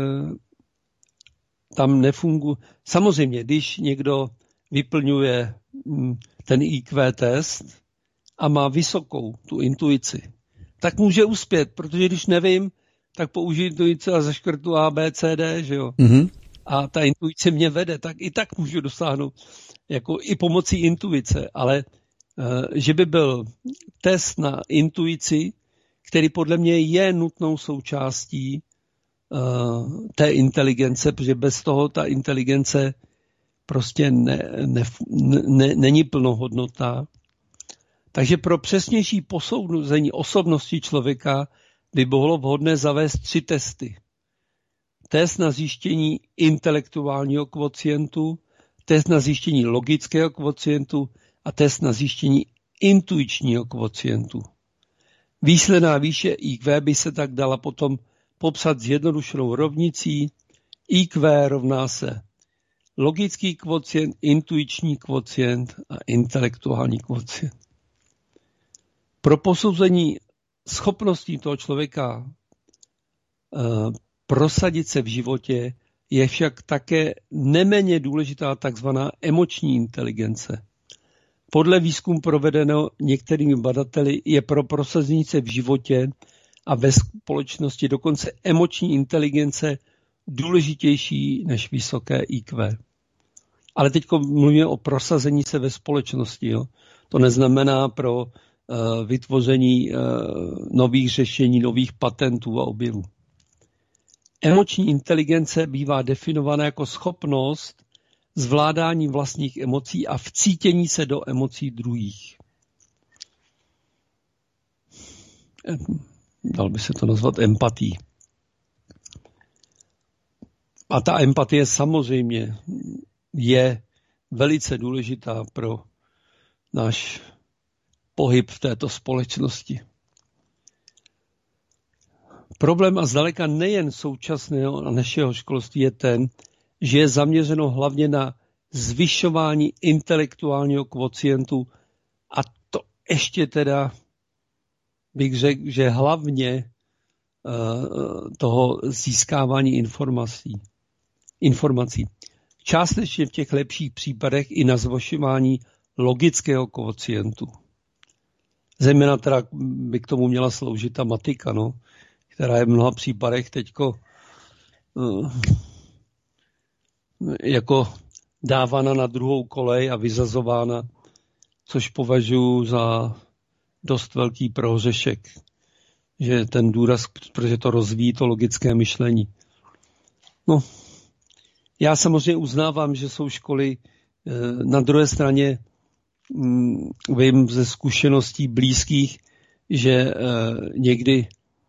tam nefunguje. Samozřejmě, když někdo vyplňuje m, ten í kvé test a má vysokou tu intuici, tak může uspět, protože když nevím, tak použiju intuici a zaškrtu A, B, C, D, že jo? Mm-hmm. A ta intuice mě vede, tak i tak můžu dosáhnout jako i pomocí intuice, ale že by byl test na intuici, který podle mě je nutnou součástí uh, té inteligence, protože bez toho ta inteligence prostě ne, ne, ne, není plnohodnotná. Takže pro přesnější posouzení osobnosti člověka by bylo vhodné zavést tři testy. Test na zjištění intelektuálního kvocientu, test na zjištění logického kvocientu a test na zjištění intuičního kvocientu. Výsledná výše í kvé by se tak dala potom popsat zjednodušenou rovnicí í kvé rovná se logický kvocient, intuiční kvocient a intelektuální kvocient. Pro posouzení schopností toho člověka uh, prosadit se v životě je však také neméně důležitá takzvaná emoční inteligence. Podle výzkumu provedeného některými badateli je pro prosazení se v životě a ve společnosti dokonce emoční inteligence důležitější než vysoké í kvé. Ale teď mluvíme o prosazení se ve společnosti. Jo. To neznamená pro uh, vytvoření uh, nových řešení, nových patentů a objevů. Emoční inteligence bývá definovaná jako schopnost zvládání vlastních emocí a vcítění se do emocí druhých. Dal by se to nazvat empatií. A ta empatie samozřejmě je velice důležitá pro náš pohyb v této společnosti. Problém a zdaleka nejen současného a našeho školství je ten, že je zaměřeno hlavně na zvyšování intelektuálního kvocientu a to ještě teda bych řekl, že hlavně uh, toho získávání informací. informací. Částečně v těch lepších případech i na zvyšování logického kvocientu. Zejména teda by k tomu měla sloužit ta matika, no, která je v mnoha případech teďko uh, jako dávána na druhou kolej a vyzazována, což považuji za dost velký prohřešek. Že ten důraz, protože to rozvíjí to logické myšlení. No, já samozřejmě uznávám, že jsou školy, na druhé straně vím ze zkušeností blízkých, že někdy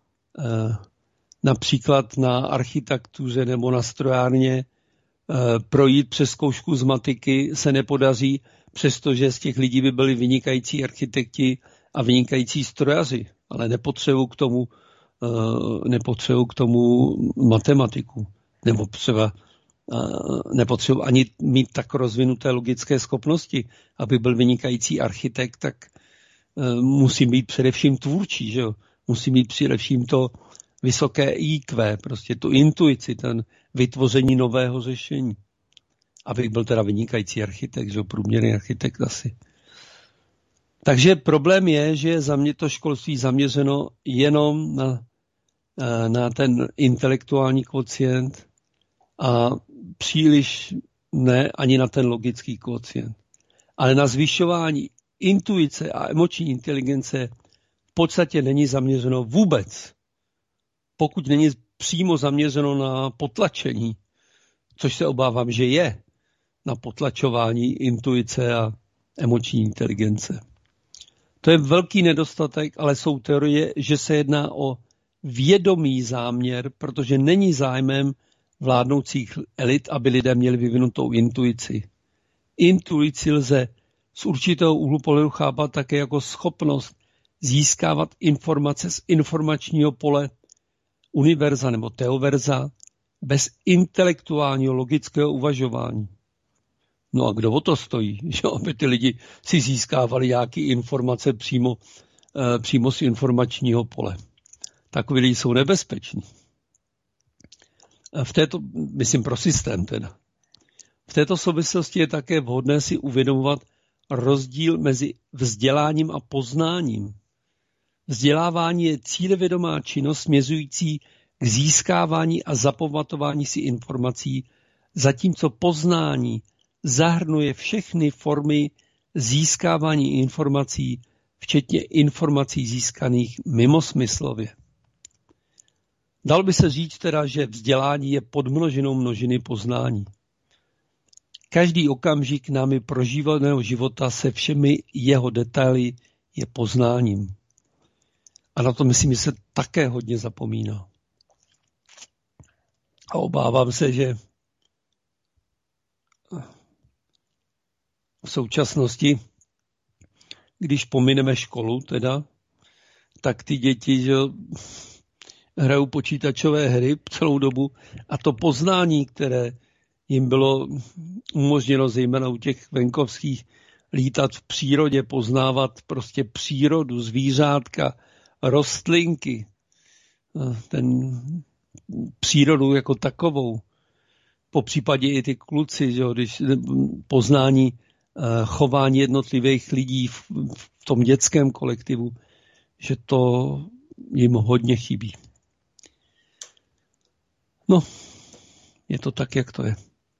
například na architektuře nebo na strojárně projít přes zkoušku z matiky se nepodaří, přestože z těch lidí by byli vynikající architekti a vynikající strojaři, ale nepotřebují k tomu, nepotřebují k tomu matematiku. Nebo třeba nepotřebují ani mít tak rozvinuté logické schopnosti, aby byl vynikající architekt, tak musí být především tvůrčí, že jo? Musí mít především to vysoké í kvé, prostě tu intuici, ten vytvoření nového řešení. Abych byl teda vynikající architekt, že jo? Průměrný architekt asi. Takže problém je, že je za mě to školství zaměřeno jenom na, na ten intelektuální kvocient a příliš ne ani na ten logický kvocient. Ale na zvyšování intuice a emoční inteligence v podstatě není zaměřeno vůbec. Pokud není přímo zaměřeno na potlačení, což se obávám, že je, na potlačování intuice a emoční inteligence. To je velký nedostatek, ale jsou teorie, že se jedná o vědomý záměr, protože není zájmem vládnoucích elit, aby lidé měli vyvinutou intuici. Intuici lze z určitého úhlu pohledu chápat také jako schopnost získávat informace z informačního pole univerza nebo teoverza bez intelektuálního logického uvažování. No a kdo o to stojí, že aby ty lidi si získávali nějaké informace přímo, eh, přímo z informačního pole. Takoví lidi jsou nebezpeční. V této, myslím pro systém teda. V této souvislosti je také vhodné si uvědomovat rozdíl mezi vzděláním a poznáním. Vzdělávání je cílevědomá činnost směřující k získávání a zapamatování si informací, zatímco poznání zahrnuje všechny formy získávání informací, včetně informací získaných mimosmyslově. Dal by se říct teda, že vzdělání je podmnožinou množiny poznání. Každý okamžik námi prožívaného života se všemi jeho detaily je poznáním. A na to myslím, že se také hodně zapomíná. A obávám se, že v současnosti když pomineme školu teda, tak ty děti, že hrajou počítačové hry celou dobu a to poznání, které jim bylo umožněno zejména u těch venkovských lítat v přírodě, poznávat prostě přírodu, zvířátka, rostlinky, ten přírodu jako takovou. Po případě i ty kluci, že, když poznání chování jednotlivých lidí v, v tom dětském kolektivu, že to jim hodně chybí. No, je to tak, jak to je.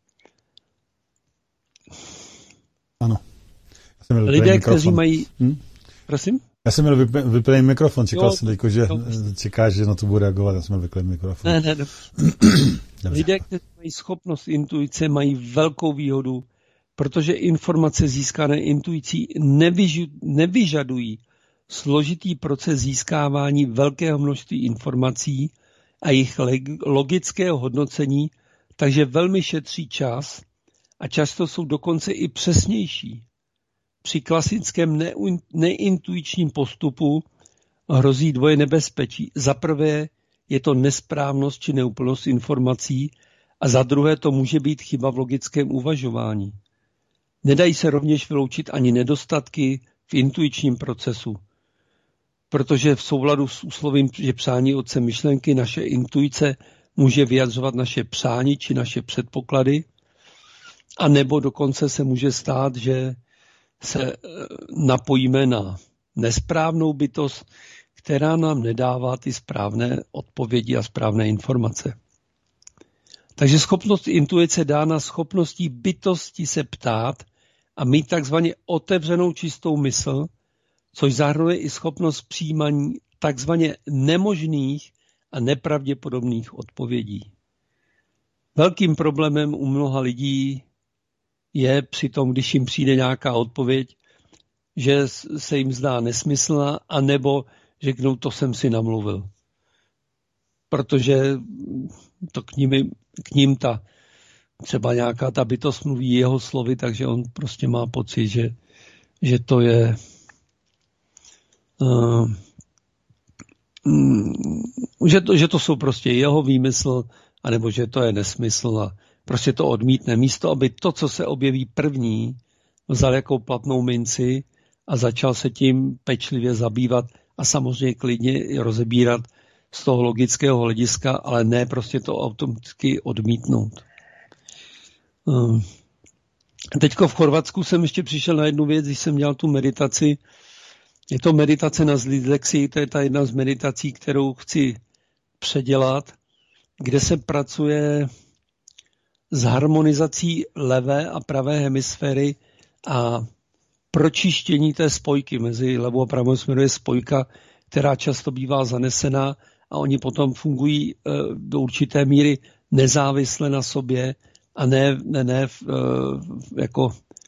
Ano. Lidé, kteří mají... Hm? Prosím? Já jsem měl vyp- vyplný mikrofon, čekal jo, jsem teďko, že jo, čekáš, že na to budu reagovat, já jsem měl vyplný mikrofon. Ne, ne, ne. Lidé, kteří mají schopnost intuice, mají velkou výhodu, protože informace získané intuicí nevyžu, nevyžadují složitý proces získávání velkého množství informací a jejich logického hodnocení, takže velmi šetří čas a často jsou dokonce i přesnější. Při klasickém neintuičním postupu hrozí dvoje nebezpečí. Za prvé je to nesprávnost či neúplnost informací a za druhé to může být chyba v logickém uvažování. Nedají se rovněž vyloučit ani nedostatky v intuičním procesu, protože v souladu s úslovím, že přání otce myšlenky, naše intuice může vyjadřovat naše přání či naše předpoklady, a nebo dokonce se může stát, že se napojíme na nesprávnou bytost, která nám nedává ty správné odpovědi a správné informace. Takže schopnost intuice dána schopností bytosti se ptát a mít takzvaně otevřenou čistou mysl, což zahrnuje i schopnost přijímání takzvaně nemožných a nepravděpodobných odpovědí. Velkým problémem u mnoha lidí je přitom, když jim přijde nějaká odpověď, že se jim zdá nesmyslná, anebo řeknou, to jsem si namluvil. Protože to k ním, k ním ta, třeba nějaká ta bytost mluví jeho slovy, takže on prostě má pocit, že, že to je uh, že, to, že to jsou prostě jeho výmysl, anebo že to je nesmysl a prostě to odmítne. Místo, aby to, co se objeví první, vzal jako platnou minci a začal se tím pečlivě zabývat a samozřejmě klidně rozebírat z toho logického hlediska, ale ne prostě to automaticky odmítnout. Teďko v Chorvatsku jsem ještě přišel na jednu věc, když jsem dělal tu meditaci. Je to meditace na dyslexii, to je ta jedna z meditací, kterou chci předělat, kde se pracuje s harmonizací levé a pravé hemisféry a pročištění té spojky mezi levou a pravou hemisférou je spojka, která často bývá zanesená a oni potom fungují do určité míry nezávisle na sobě a ne, ne, ne v, jako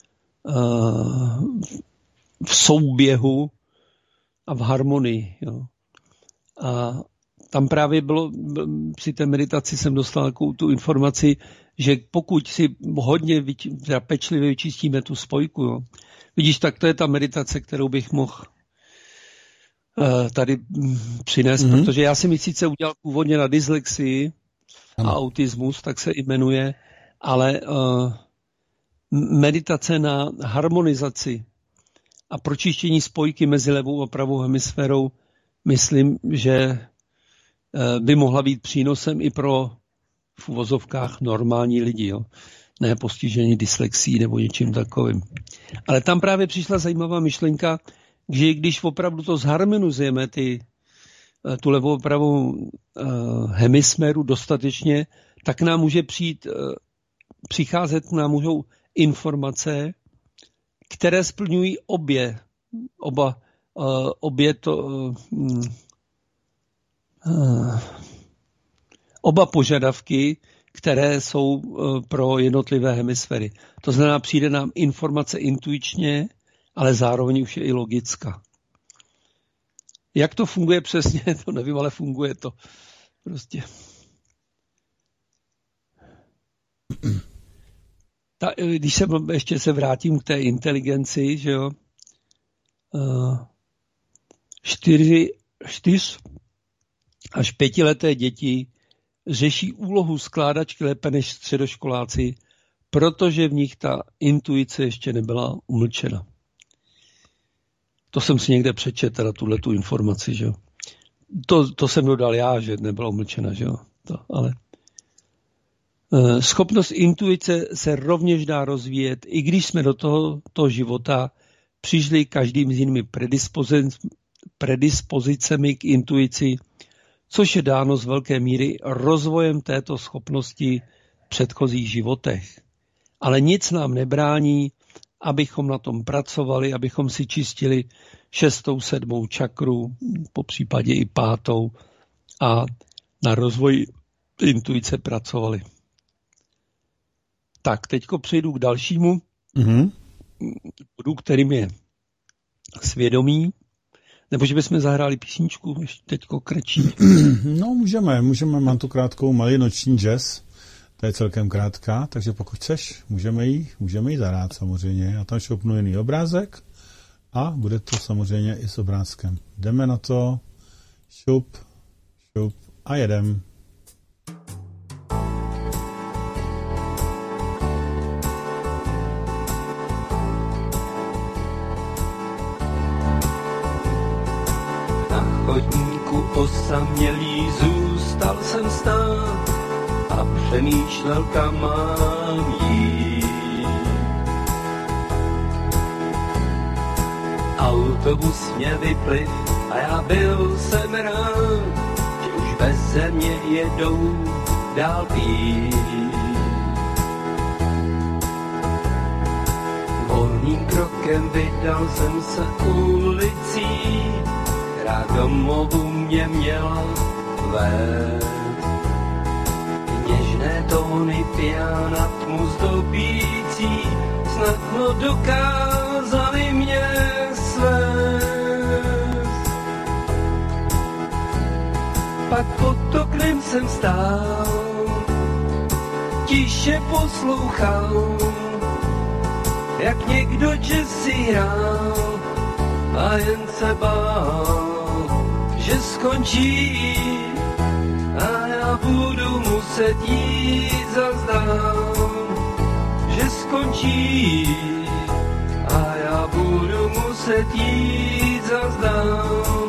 v souběhu a v harmonii. Jo. A tam právě bylo, při té meditaci jsem dostal takovou tu informaci, že pokud si hodně vyči- pečlivě vyčistíme tu spojku, jo, vidíš, tak to je ta meditace, kterou bych mohl uh, tady přinést, mm-hmm. protože já jsem ji sice udělal původně na dyslexii ano. a autismus, tak se jmenuje, ale uh, meditace na harmonizaci a pročištění spojky mezi levou a pravou hemisférou, myslím, že by mohla být přínosem i pro v uvozovkách normální lidi, jo? Ne postižení dyslexí nebo něčím takovým. Ale tam právě přišla zajímavá myšlenka, že když opravdu to zharmonizujeme, ty, tu levou a pravou uh, hemisféru dostatečně, tak nám může přijít, uh, přicházet nám můžou informace, které splňují obě, oba, uh, obě to, uh, uh, oba požadavky, které jsou uh, pro jednotlivé hemisféry. To znamená, přijde nám informace intuičně, ale zároveň už je i logická. Jak to funguje přesně, to nevím, ale funguje to. Prostě. Ta, když se ještě se vrátím k té inteligenci, že jo, čtyři, čtyř až pětileté děti řeší úlohu skládačky lépe než středoškoláci, protože v nich ta intuice ještě nebyla umlčena. To jsem si někde přečetl, teda tuhletu informaci, že jo. To, to jsem dodal já, že nebyla umlčena, že jo. To, ale schopnost intuice se rovněž dá rozvíjet, i když jsme do toho, toho života přišli každým s jinými predispozic, predispozicemi k intuici, což je dáno z velké míry rozvojem této schopnosti v předchozích životech. Ale nic nám nebrání, abychom na tom pracovali, abychom si čistili šestou, sedmou čakru, po případě i pátou, a na rozvoj intuice pracovali. Tak, teďko přejdu k dalšímu mm-hmm. bodu, kterým je svědomí. Nebo že bychom zahráli písničku, ještě teďko krečí. No, můžeme, můžeme, mám tu krátkou malý noční jazz, to je celkem krátká, takže pokud chceš, můžeme jí, můžeme jí zahrát samozřejmě. Já tam šoupnu jiný obrázek a bude to samozřejmě i s obrázkem. Jdeme na to, šup, šup a jedem. Chodníku osamělý zůstal jsem stát a přemýšlel, kam mám jít. Autobus mě vypliv a já byl jsem rád, že už beze mě jedou dál pít. Volným krokem vydal jsem se ulicí, která domovu mě měla vést. Něžné tóny piana tmu zdobící snadno dokázaly mě svést. Pak pod oknem jsem stál, tiše poslouchal, jak někdo jazzy hrál, a jen se bál, že skončí a já budu muset jít zas dál, že skončí a já budu muset jít zas dál.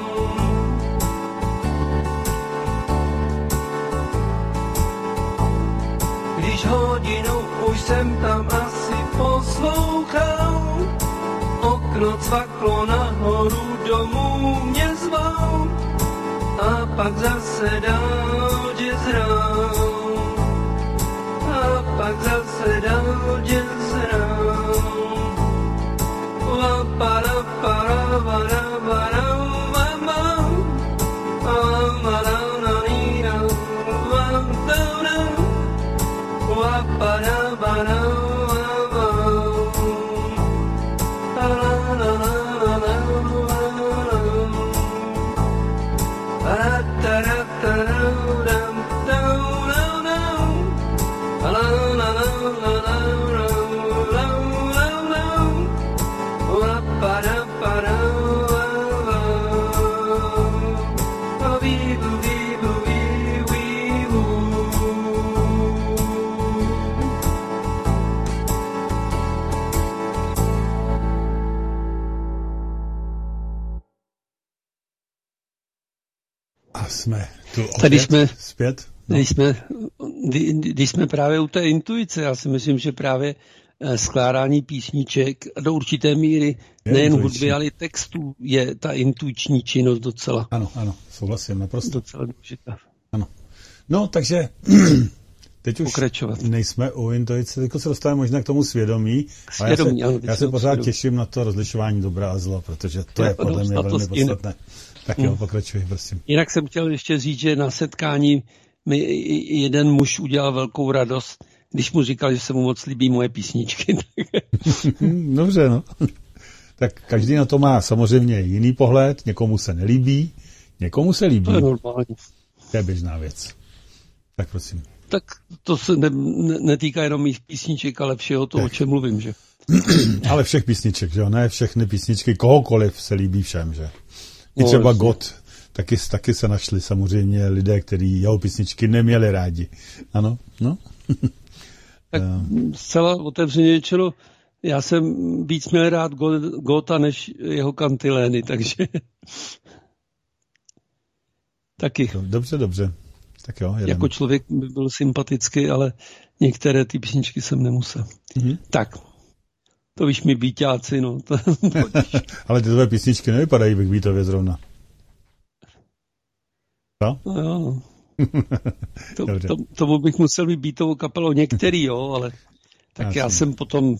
Když hodinou už jsem tam asi poslouchal, okno cvaklo nahoru domů mě zval a pak zase dál jazz hrál. A pak zase dál jazz hrál. Va para para para para va va va va na ni na va da na va para para jsme tu opět Tady jsme, zpět. No. Když, jsme, když jsme právě u té intuice, já si myslím, že právě skládání písniček do určité míry je nejen intuiční hudby, ale i textů je ta intuiční činnost docela. Ano, ano, souhlasím, naprosto. Docela důležitá. Ano. No, takže teď už pokračovat. Nejsme u intuice, teď se dostáváme možná k tomu svědomí. Svědomí, já se, ano, já se pořád svědomí. těším na to rozlišování dobra a zla, protože to je podle mě velmi podstatné. Tak jo, pokračuj, prosím. Jinak jsem chtěl ještě říct, že na setkání mi jeden muž udělal velkou radost, když mu říkal, že se mu moc líbí moje písničky. Dobře, no. Tak každý na to má samozřejmě jiný pohled, někomu se nelíbí, někomu se líbí. To je normální. To je běžná věc. Tak prosím. Tak to se ne, ne, netýká jenom mých písniček, ale všeho toho, tak. o čem mluvím, že? Ale všech písniček, že jo? Ne všechny písničky, kohokoliv se líbí všem, že? I třeba no, God, taky, taky se našli samozřejmě lidé, kteří jeho písničky neměli rádi. Ano, no. Tak zcela otevřeně řečeno, já jsem víc měl rád Gota než jeho kantilény, takže taky. Dobře, dobře. Tak jo, jedem. Jako člověk by byl sympatický, ale některé ty písničky jsem nemusel. Mm-hmm. Tak, to víš mi Bíťáci, no. Ale ty tvoje písničky nevypadají v Bítově zrovna. Co? No jo, no. To, to, tomu bych musel být Bítovou kapelou některý, jo, ale tak já, já jsem potom uh,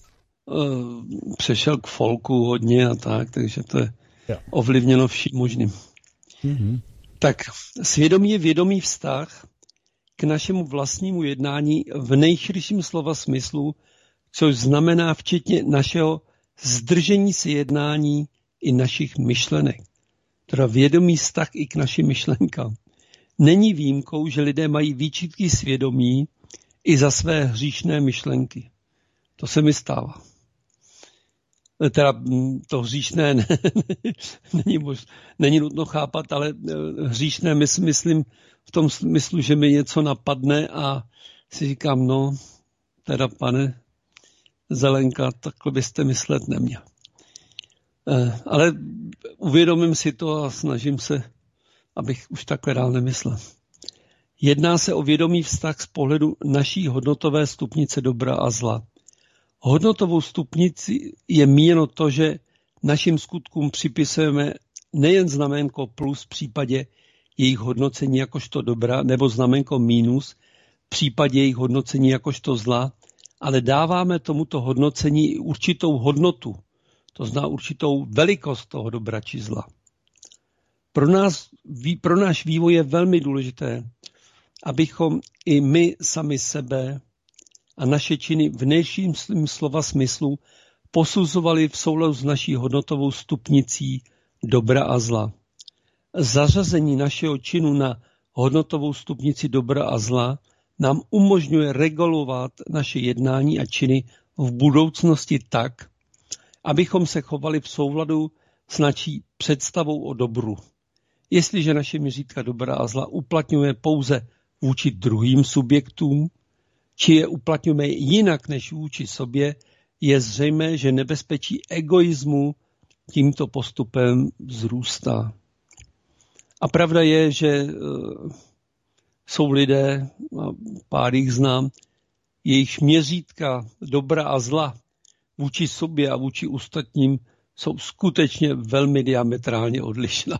přešel k folku hodně a tak, takže to je jo. ovlivněno vším možným. Mm-hmm. Tak svědomí je vědomý vztah k našemu vlastnímu jednání v nejširším slova smyslu, což znamená včetně našeho zdržení si jednání i našich myšlenek. Teda vědomý vztah i k našim myšlenkám. Není výjimkou, že lidé mají výčitky svědomí i za své hříšné myšlenky. To se mi stává. Teda to hříšné ne, není, mož, není nutno chápat, ale hříšné mys, myslím v tom smyslu, že mi něco napadne a si říkám, no, teda pane Zelenka, takhle byste myslet neměl. Ale uvědomím si to a snažím se, abych už takhle dál nemyslel. Jedná se o vědomý vztah z pohledu naší hodnotové stupnice dobra a zla. Hodnotovou stupnici je míněno to, že našim skutkům připisujeme nejen znamenko plus v případě jejich hodnocení jakožto dobra, nebo znamenko mínus v případě jejich hodnocení jakožto zla, ale dáváme tomuto hodnocení i určitou hodnotu, to znamená určitou velikost toho dobra či zla. Pro nás, pro náš vývoj je velmi důležité, abychom i my sami sebe a naše činy v nejším slova smyslu posuzovali v souladu s naší hodnotovou stupnicí dobra a zla. Zařazení našeho činu na hodnotovou stupnici dobra a zla nám umožňuje regulovat naše jednání a činy v budoucnosti tak, abychom se chovali v souladu s naší představou o dobru. Jestliže naše měřítka dobra a zla uplatňujeme pouze vůči druhým subjektům, či je uplatňujeme jinak než vůči sobě, je zřejmé, že nebezpečí egoismu tímto postupem vzrůstá. A pravda je, že uh, jsou lidé, a pár jich znám, jejichž měřítka dobra a zla vůči sobě a vůči ostatním jsou skutečně velmi diametrálně odlišná.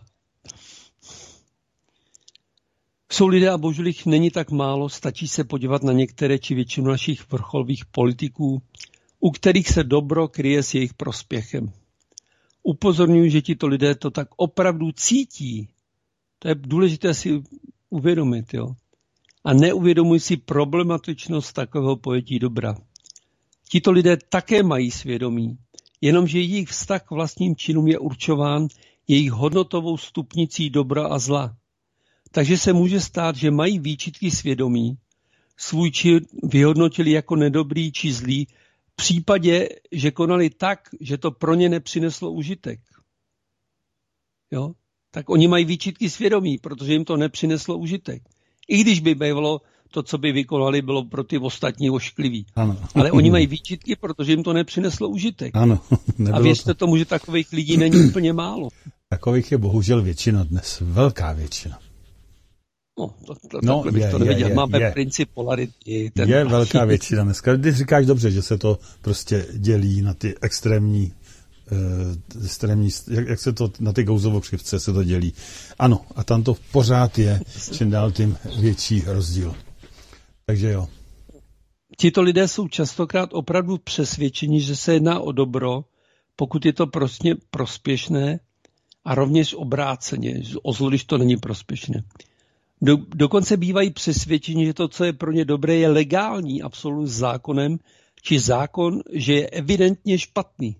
Jsou lidé a božulích není tak málo, stačí se podívat na některé či většinu našich vrcholových politiků, u kterých se dobro kryje s jejich prospěchem. Upozorňuji, že tito lidé to tak opravdu cítí. To je důležité si uvědomit, jo. A neuvědomují si problematičnost takového pojetí dobra. Tito lidé také mají svědomí, jenomže jejich vztah k vlastním činům je určován jejich hodnotovou stupnicí dobra a zla. Takže se může stát, že mají výčitky svědomí, svůj čin vyhodnotili jako nedobrý či zlý, v případě, že konali tak, že to pro ně nepřineslo užitek. Jo? Tak oni mají výčitky svědomí, protože jim to nepřineslo užitek. I když by bývalo to, co by vykonali, bylo pro ty ostatní ošklivý. Ano. Ale oni mají výčitky, protože jim to nepřineslo užitek. Ano. A věřte to. tomu, že takových lidí není úplně málo. Takových je bohužel většina dnes. Velká většina. No, to, to, no takhle bych je, to neviděl. Je, Máme je. princip polarity. Ten... Je velká většina dneska. Když říkáš dobře, že se to prostě dělí na ty extrémní, uh, extrémní jak, jak se to na ty gouzovokřivce se to dělí. Ano, a tam to pořád je čím dál tím větší rozdíl. Takže jo. Tito lidé jsou častokrát opravdu přesvědčeni, že se jedná o dobro, pokud je to prostě prospěšné, a rovněž obráceně, o zlo, když to není prospěšné. Do, dokonce bývají přesvědčeni, že to, co je pro ně dobré, je legální absolut s zákonem, či zákon, že je evidentně špatný.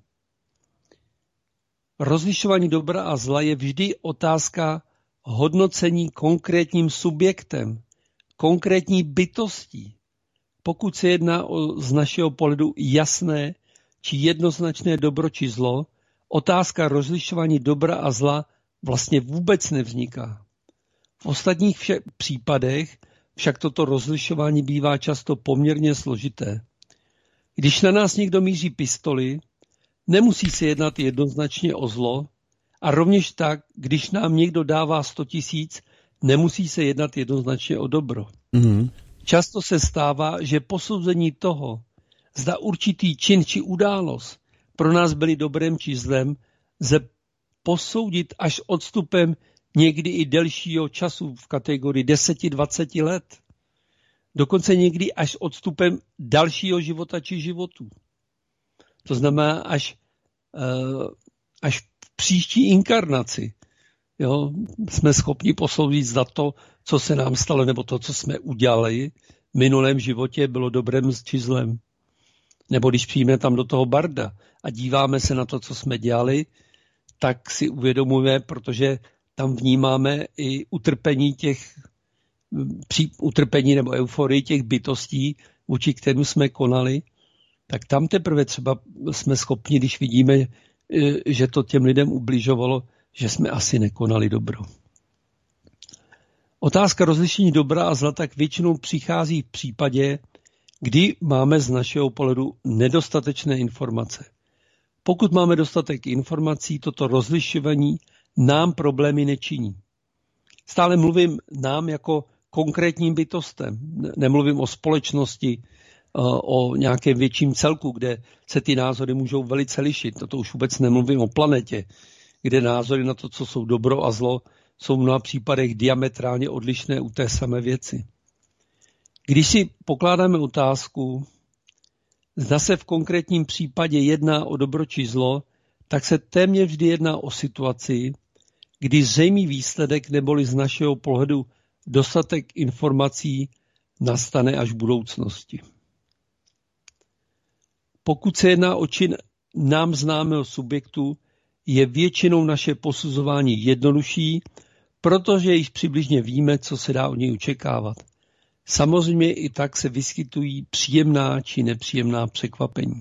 Rozlišování dobra a zla je vždy otázka hodnocení konkrétním subjektem, konkrétní bytostí. Pokud se jedná o z našeho pohledu jasné či jednoznačné dobro či zlo, otázka rozlišování dobra a zla vlastně vůbec nevzniká. V ostatních vše- případech však toto rozlišování bývá často poměrně složité. Když na nás někdo míří pistoli, nemusí se jednat jednoznačně o zlo, a rovněž tak, když nám někdo dává sto tisíc, nemusí se jednat jednoznačně o dobro. Mm-hmm. Často se stává, že posouzení toho, zda určitý čin či událost pro nás byly dobrem či zlem, lze posoudit až odstupem někdy i delšího času v kategorii deset až dvacet let. Dokonce někdy až odstupem dalšího života či životů. To znamená až, uh, až v příští inkarnaci. Jo, jsme schopni posoudit, zda to, co se nám stalo, nebo to, co jsme udělali v minulém životě, bylo dobrem či zlem. Nebo když přijíme tam do toho barda a díváme se na to, co jsme dělali, tak si uvědomujeme, protože tam vnímáme i utrpení těch při, utrpení nebo euforii těch bytostí, vůči kterým jsme konali, tak tam teprve třeba jsme schopni, když vidíme, že to těm lidem ubližovalo, že jsme asi nekonali dobro. Otázka rozlišení dobra a zla tak většinou přichází v případě, kdy máme z našeho pohledu nedostatečné informace. Pokud máme dostatek informací, toto rozlišování nám problémy nečiní. Stále mluvím nám jako konkrétním bytostem. Nemluvím o společnosti, o nějakém větším celku, kde se ty názory můžou velice lišit. Toto už vůbec nemluvím o planetě, kde názory na to, co jsou dobro a zlo, jsou v mnoha případech diametrálně odlišné u té samé věci. Když si pokládáme otázku, zda se v konkrétním případě jedná o dobro či zlo, tak se téměř vždy jedná o situaci, kdy zřejmý výsledek neboli z našeho pohledu dostatek informací nastane až v budoucnosti. Pokud se jedná o čin nám známého subjektu, je většinou naše posuzování jednodušší, protože již přibližně víme, co se dá od něj očekávat. Samozřejmě i tak se vyskytují příjemná či nepříjemná překvapení.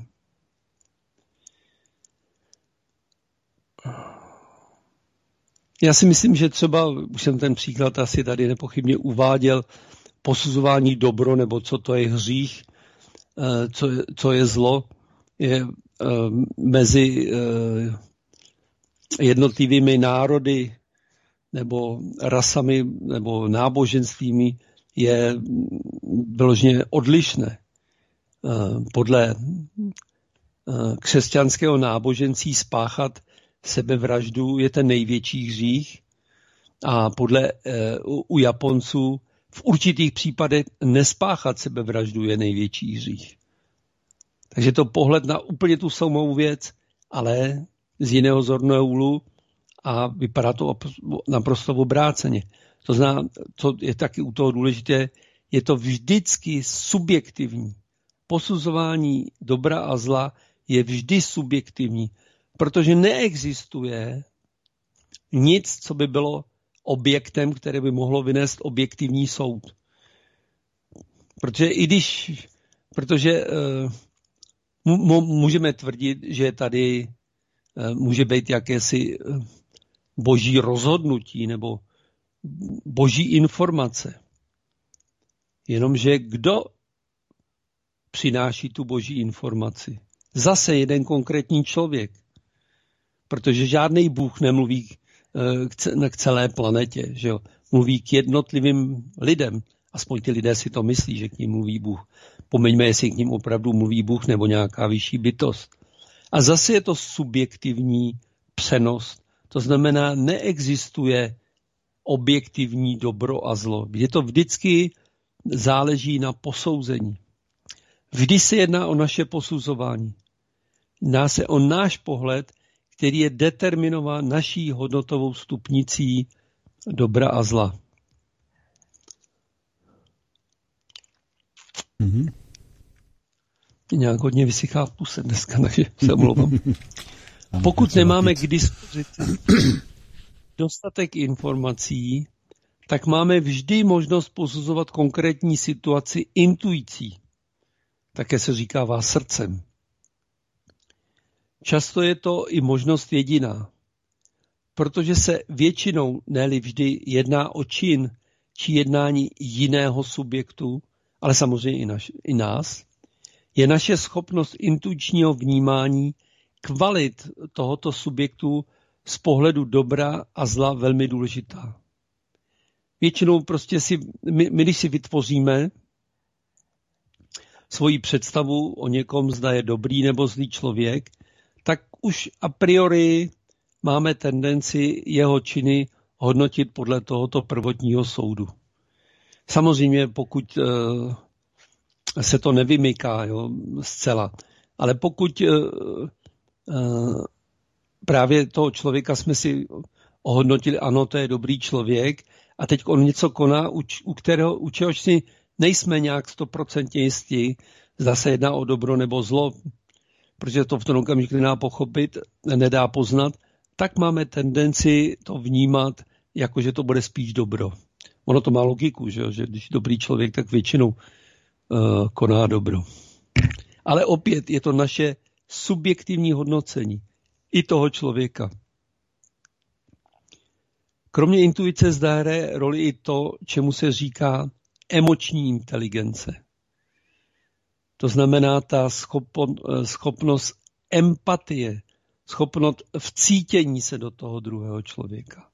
Já si myslím, že třeba, už jsem ten příklad asi tady nepochybně uváděl, posuzování dobro, nebo co to je hřích, co je, co je zlo, je mezi jednotlivými národy nebo rasami nebo náboženstvími je vyloženě odlišné. Podle křesťanského náboženství spáchat sebevraždu je ten největší hřích a podle u Japonců v určitých případech nespáchat sebevraždu je největší hřích. Takže to pohled na úplně tu samou věc, ale z jiného zorného úhlu a vypadá to naprosto obráceně. To znamená, co je taky u toho důležité, je to vždycky subjektivní. Posuzování dobra a zla je vždy subjektivní, protože neexistuje nic, co by bylo objektem, které by mohlo vynést objektivní soud. Protože i když, protože uh, můžeme tvrdit, že tady uh, může být jakési uh, boží rozhodnutí nebo boží informace. Jenomže kdo přináší tu boží informaci? Zase jeden konkrétní člověk. Protože žádný Bůh nemluví k celé planetě, že jo? Mluví k jednotlivým lidem. Aspoň ty lidé si to myslí, že k ním mluví Bůh. Pomeňme, jestli k ním opravdu mluví Bůh nebo nějaká vyšší bytost. A zase je to subjektivní přenos. To znamená, neexistuje objektivní dobro a zlo. Je to vždycky záleží na posouzení. Vždy se jedná o naše posuzování. Jedná se o náš pohled, který je determinován naší hodnotovou stupnicí dobra a zla. Mm-hmm. Nějak hodně vysychá v puse dneska, takže se omlouvám. Pokud nemáme k dispozici dostatek informací, tak máme vždy možnost posuzovat konkrétní situaci intuicí. Také se říkává srdcem. často je to i možnost jediná, protože se většinou, ne-li vždy, jedná o čin či jednání jiného subjektu, ale samozřejmě i, naš, i nás, je naše schopnost intuičního vnímání kvalit tohoto subjektu z pohledu dobra a zla velmi důležitá. Většinou prostě si, my, my když si vytvoříme svoji představu o někom, zda je dobrý nebo zlý člověk, tak už a priori máme tendenci jeho činy hodnotit podle tohoto prvotního soudu. Samozřejmě pokud uh, se to nevymyká, jo, zcela, ale pokud uh, uh, právě toho člověka jsme si ohodnotili, ano, to je dobrý člověk, a teď on něco koná, u, u, kterého, u čehož si nejsme nějak stoprocentně jistí, zda se jedná o dobro nebo zlo, protože to v tom okamžiku nedá pochopit, nedá poznat, tak máme tendenci to vnímat, jako že to bude spíš dobro. Ono to má logiku, že, že když je dobrý člověk, tak většinou uh, koná dobro. Ale opět je to naše subjektivní hodnocení i toho člověka. Kromě intuice zde hraje roli i to, čemu se říká emoční inteligence. To znamená ta schopnost empatie, schopnost vcítění se do toho druhého člověka.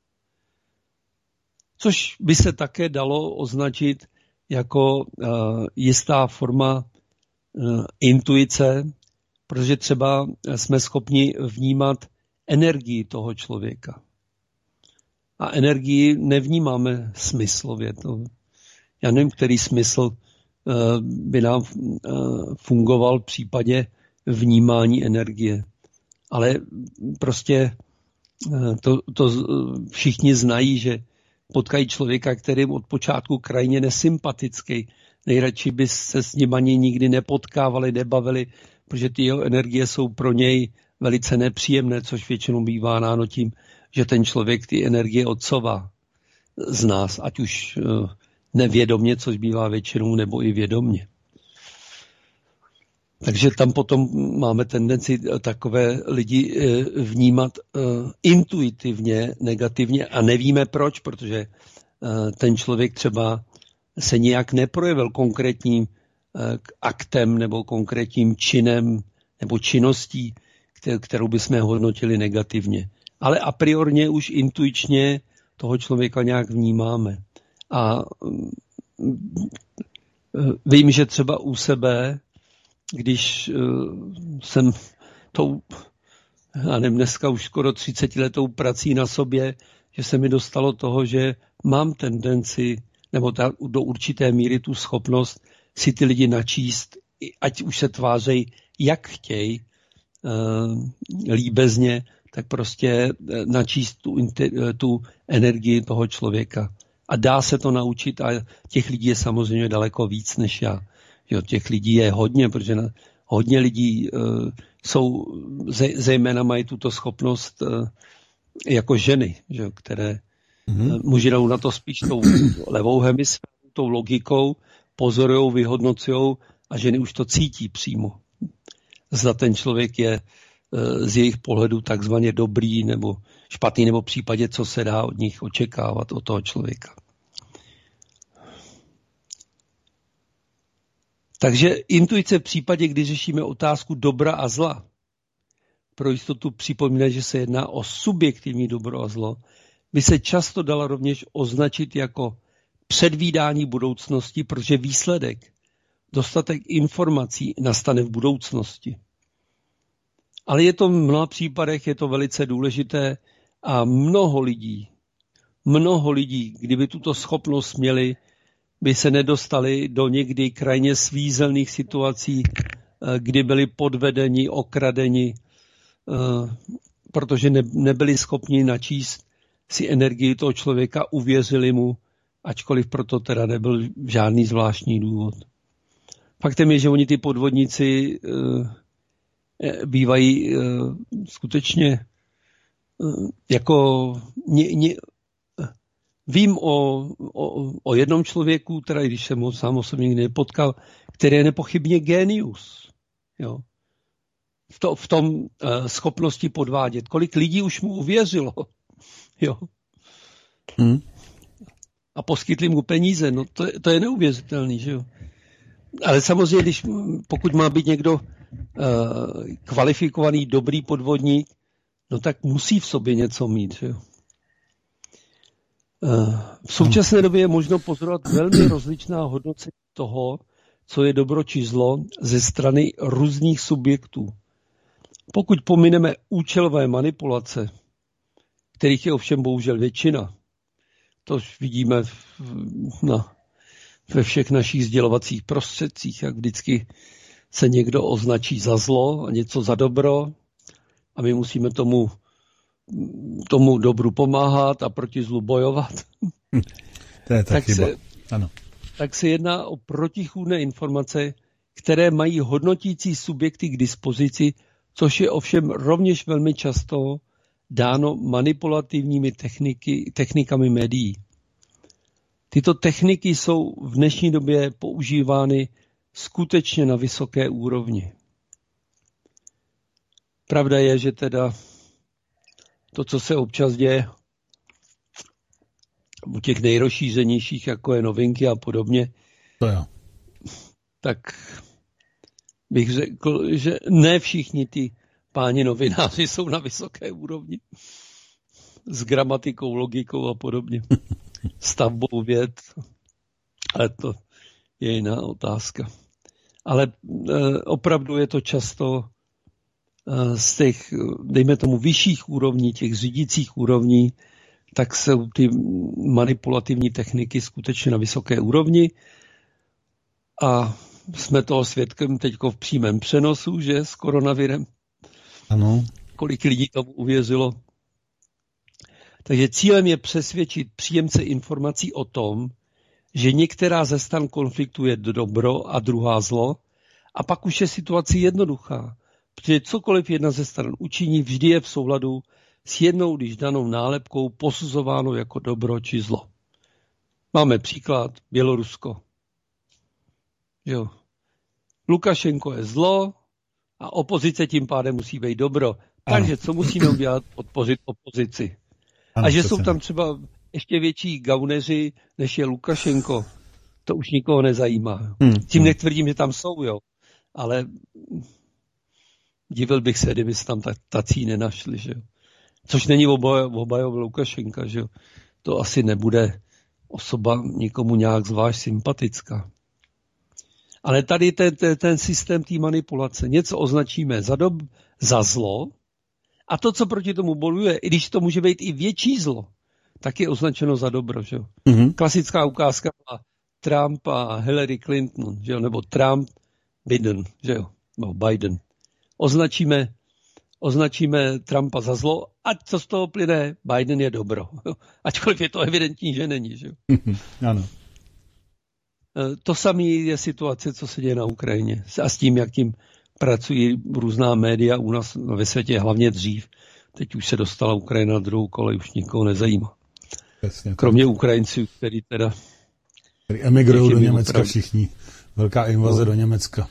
Což by se také dalo označit jako uh, jistá forma uh, intuice, protože třeba jsme schopni vnímat energii toho člověka. A energii nevnímáme smyslově. To, já nevím, který smysl uh, by nám uh, fungoval v případě vnímání energie. Ale prostě uh, to, to všichni znají, že potkají člověka, kterým od počátku krajně nesympatický. Nejradši by se s ním ani nikdy nepotkávali, nebavili, protože ty jeho energie jsou pro něj velice nepříjemné, což většinou bývá dáno tím, že ten člověk ty energie odsouvá z nás, ať už nevědomně, což bývá většinou, nebo i vědomně. Takže tam potom máme tendenci takové lidi vnímat intuitivně, negativně a nevíme proč, protože ten člověk třeba se nějak neprojevil konkrétním aktem nebo konkrétním činem nebo činností, kterou bychom hodnotili negativně. Ale a priorně už intuičně toho člověka nějak vnímáme. A vím, že třeba u sebe, když jsem tou, já nevím, dneska už skoro třicetiletou prací na sobě, že se mi dostalo toho, že mám tendenci, nebo ta, do určité míry tu schopnost si ty lidi načíst, ať už se tvářejí, jak chtějí, líbezně, tak prostě načíst tu, tu energii toho člověka. A dá se to naučit a těch lidí je samozřejmě daleko víc než já. Jo, těch lidí je hodně, protože na, hodně lidí uh, jsou, zejména mají tuto schopnost uh, jako ženy, že, které mm-hmm. uh, muži jdou na to spíš tou levou hemisférou, tou logikou, pozorujou, vyhodnocujou a ženy už to cítí přímo. Zda ten člověk je uh, z jejich pohledu takzvaně dobrý nebo špatný, nebo v případě, co se dá od nich očekávat, od toho člověka. Takže intuice v případě, kdy řešíme otázku dobra a zla, pro jistotu připomíná, že se jedná o subjektivní dobro a zlo, by se často dala rovněž označit jako předvídání budoucnosti, protože výsledek, dostatek informací nastane v budoucnosti. Ale je to v mnoha případech, je to velice důležité a mnoho lidí, mnoho lidí, kdyby tuto schopnost měli, by se nedostali do někdy krajně svízelných situací, kdy byli podvedeni, okradeni, protože nebyli schopni načíst si energii toho člověka, uvěřili mu, ačkoliv proto teda nebyl žádný zvláštní důvod. Faktem je, že oni ty podvodníci bývají skutečně jako ně, ně, vím o, o, o jednom člověku, teda i když jsem ho sám osobně nikdy nepotkal, který je nepochybně génius. Jo. v, to, v tom uh, schopnosti podvádět. Kolik lidí už mu uvěřilo. Jo. Hmm. A poskytli mu peníze. No to, to je neuvěřitelný, že jo. Ale samozřejmě, když, pokud má být někdo uh, kvalifikovaný, dobrý podvodník, no tak musí v sobě něco mít, že jo. Uh, v současné době je možno pozorovat velmi rozličná hodnocení toho, co je dobro či zlo ze strany různých subjektů. Pokud pomineme účelové manipulace, kterých je ovšem bohužel většina, to vidíme v, na, ve všech našich sdělovacích prostředcích, jak vždycky se někdo označí za zlo a něco za dobro a my musíme tomu, tomu dobru pomáhat a proti zlu bojovat. To je ta tak, chyba. se, ano. tak se jedná o protichůdné informace, které mají hodnotící subjekty k dispozici, což je ovšem rovněž velmi často dáno manipulativními techniky, technikami médií. Tyto techniky jsou v dnešní době používány skutečně na vysoké úrovni. Pravda je, že teda to, co se občas děje u těch nejrozšířenějších, jako je Novinky a podobně, to jo. tak bych řekl, že ne všichni ty páni novináři jsou na vysoké úrovni. S gramatikou, logikou a podobně. Stavbou věd. Ale to je jiná otázka. Ale e, opravdu je to často e, z těch, dejme tomu, vyšších úrovní, těch řídících úrovní, tak jsou ty manipulativní techniky skutečně na vysoké úrovni. A jsme toho svědkem teďko v přímém přenosu, že s koronavirem. Ano. Kolik lidí tomu uvěřilo. Takže cílem je přesvědčit příjemce informací o tom, že některá ze stran konfliktu je dobro a druhá zlo, a pak už je situace jednoduchá, protože cokoliv jedna ze stran učiní, vždy je v souladu s jednou, když danou nálepkou posuzováno jako dobro či zlo. Máme příklad Bělorusko. Jo. Lukašenko je zlo a opozice tím pádem musí být dobro. Ano. Takže co musíme udělat? Podpořit opozici. Ano, a že jsou tam třeba ještě větší gauneři, než je Lukašenko, to už nikoho nezajímá. Hmm. Tím netvrdím, že tam jsou, jo. Ale divil bych se, kdyby se tam tací nenašli, že jo. Což není obhajov Lukašenka, že jo. To asi nebude osoba nikomu nějak zvlášť sympatická. Ale tady ten, ten, ten systém té manipulace. Něco označíme za, dob, za zlo a to, co proti tomu bojuje, i když to může být i větší zlo, tak je označeno za dobro. Že jo? Mm-hmm. Klasická ukázka byla Trump a Hillary Clinton, že jo? Nebo Trump, Biden, že jo? No, Biden. Označíme, označíme Trumpa za zlo a co z toho plyne? Biden je dobro. Jo? Ačkoliv je to evidentní, že není. Že jo? Mm-hmm. Ano. To samé je situace, co se děje na Ukrajině. A s tím, jak tím pracují různá média u nás ve světě, hlavně dřív. Teď už se dostala Ukrajina na druhou kolej, už nikoho nezajímá. Jasně, kromě Ukrajinců, který teda... Který emigrují do Německa opravdu. Všichni. Velká invaze no. do Německa.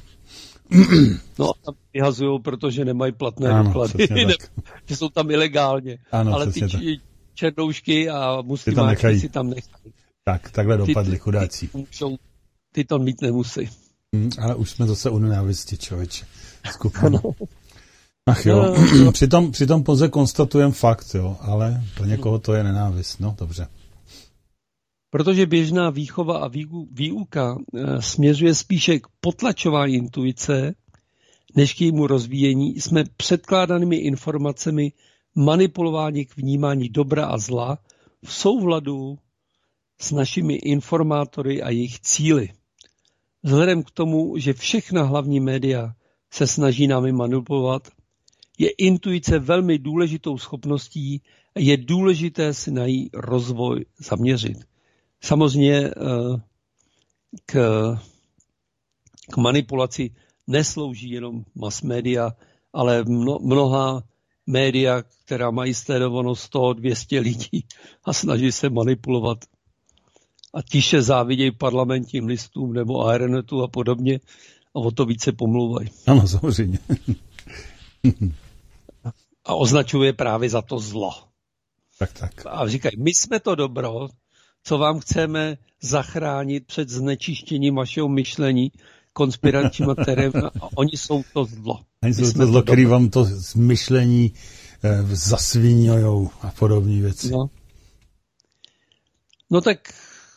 No a tam vyhazujou, protože nemají platné ano, doklady. Že jsou tam ilegálně. Ano, ale ty tak. černoušky a muslimáčky si tam nechají. Tak, takhle dopadli, chudáci. Ty, ty, ty to mít nemusí. Hmm, ale už jsme zase u nenávisti, člověče. Skupina. Ach jo, přitom, přitom pouze konstatujeme fakt, jo, ale pro někoho to je nenávist, no, dobře. Protože běžná výchova a výuka e, směřuje spíše k potlačování intuice, než k jejímu rozvíjení, jsme předkládanými informacemi manipulováni k vnímání dobra a zla v souvladu s našimi informátory a jejich cíli. Vzhledem k tomu, že všechna hlavní média se snaží námi manipulovat, je intuice velmi důležitou schopností a je důležité si na její rozvoj zaměřit. Samozřejmě k, k manipulaci neslouží jenom mass media, ale mnoha média, která mají sledováno sto dvě stě lidí a snaží se manipulovat. A tiše závidějí parlamentním listům nebo Aeronetu a podobně a o to více pomlouvají. Ano, samozřejmě. A označuje právě za to zlo. Tak, tak. A říkají, my jsme to dobro, co vám chceme zachránit před znečištěním vašeho myšlení konspiračníma terémy a oni jsou to zlo. Oni jsou to zlo, který vám to myšlení eh, zasvinujou a podobné věci. No. no tak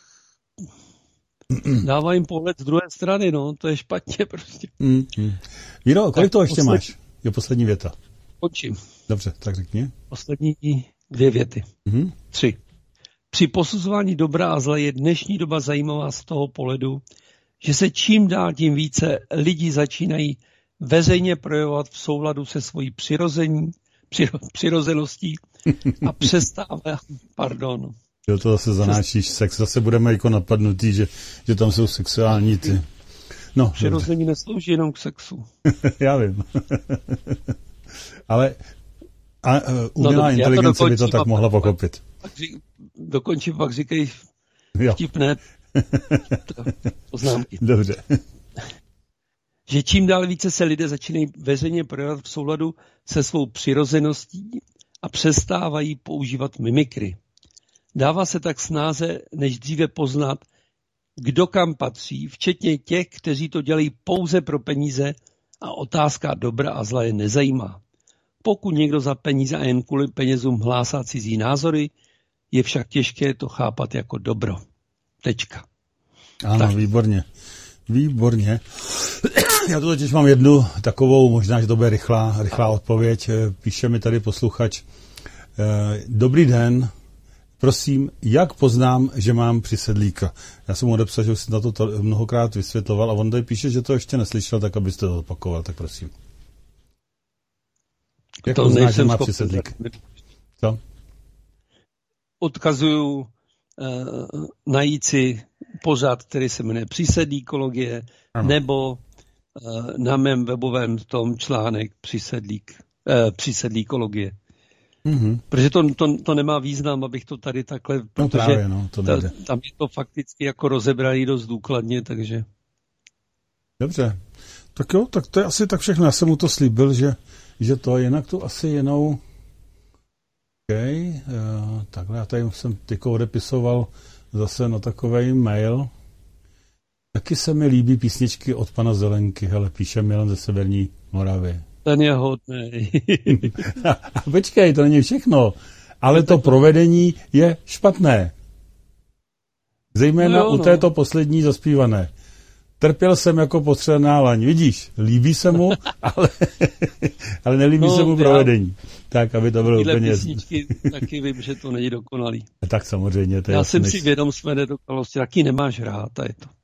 dává jim pohled z druhé strany, no, to je špatně prostě. Mm, mm. Víro, kolik toho ještě posled... máš? Je poslední věta. Končím. Dobře, tak řekni. Poslední dvě věty. Mm-hmm. Tři. Při posuzování dobra a zla je dnešní doba zajímavá z toho pohledu, že se čím dál tím více lidi začínají veřejně projevovat v souladu se svojí přirození, přiro, přirozeností a přestává, pardon. Jo, to zase zanášíš sex, zase budeme jako napadnutý, že, že tam jsou sexuální ty. No, přirození dobře. Neslouží jenom k sexu. Já vím. Ale a, uh, umělá no, inteligence by to tak mohla pochopit. Pak, pak, dokončím, pak říkej vtipné poznámky. Dobře. Že čím dál více se lidé začínají veřejně projevovat v souladu se svou přirozeností a přestávají používat mimikry. Dává se tak snáze, než dříve poznat, kdo kam patří, včetně těch, kteří to dělají pouze pro peníze a otázka dobra a zla je nezajímá. Pokud někdo za peníze a jen kvůli penězům hlásá cizí názory, je však těžké to chápat jako dobro. Tečka. Ano, tak. Výborně. Výborně. Já tu totiž mám jednu takovou, možná, že to bude rychlá, rychlá odpověď. Píše mi tady posluchač. Dobrý den. Prosím, jak poznám, že mám přisedlíka? Já jsem mu odepsal, že už jsem na to mnohokrát vysvětloval a on tady píše, že to ještě neslyšel, tak abyste to opakoval, tak prosím. Jak to poznáš, že má přisedlík? Co? Odkazuju uh, najít si pořad, který se jmenuje Přisedlíkologie, ano. nebo uh, na mém webovém tom článek Přisedlík, uh, Přisedlíkologie. Mm-hmm. Protože to, to, to nemá význam, abych to tady takhle, protože no právě, no, to ta, tam je to fakticky jako rozebraný dost důkladně, takže... Dobře, tak jo, tak to je asi tak všechno. Já jsem mu to slíbil, že, že to jinak tu asi jenom... OK, uh, takhle já tady jsem tyko odepisoval zase na takovej mail. Taky se mi líbí písničky od pana Zelenky, hele, píše Milan ze Severní Moravy. Ten je hodnej. A počkej, to není všechno. Ale to provedení je špatné. Zejména no jo, u této no. poslední zaspívané. Trpěl jsem jako potřebná laň. Vidíš, líbí se mu, ale, ale nelíbí no, se mu provedení. Já, tak, aby to bylo úplně... písničky taky vím, že to není dokonalý. Tak samozřejmě. To já je jsem než... si vědom své nedokonalosti, taky nemáš rád, a je to.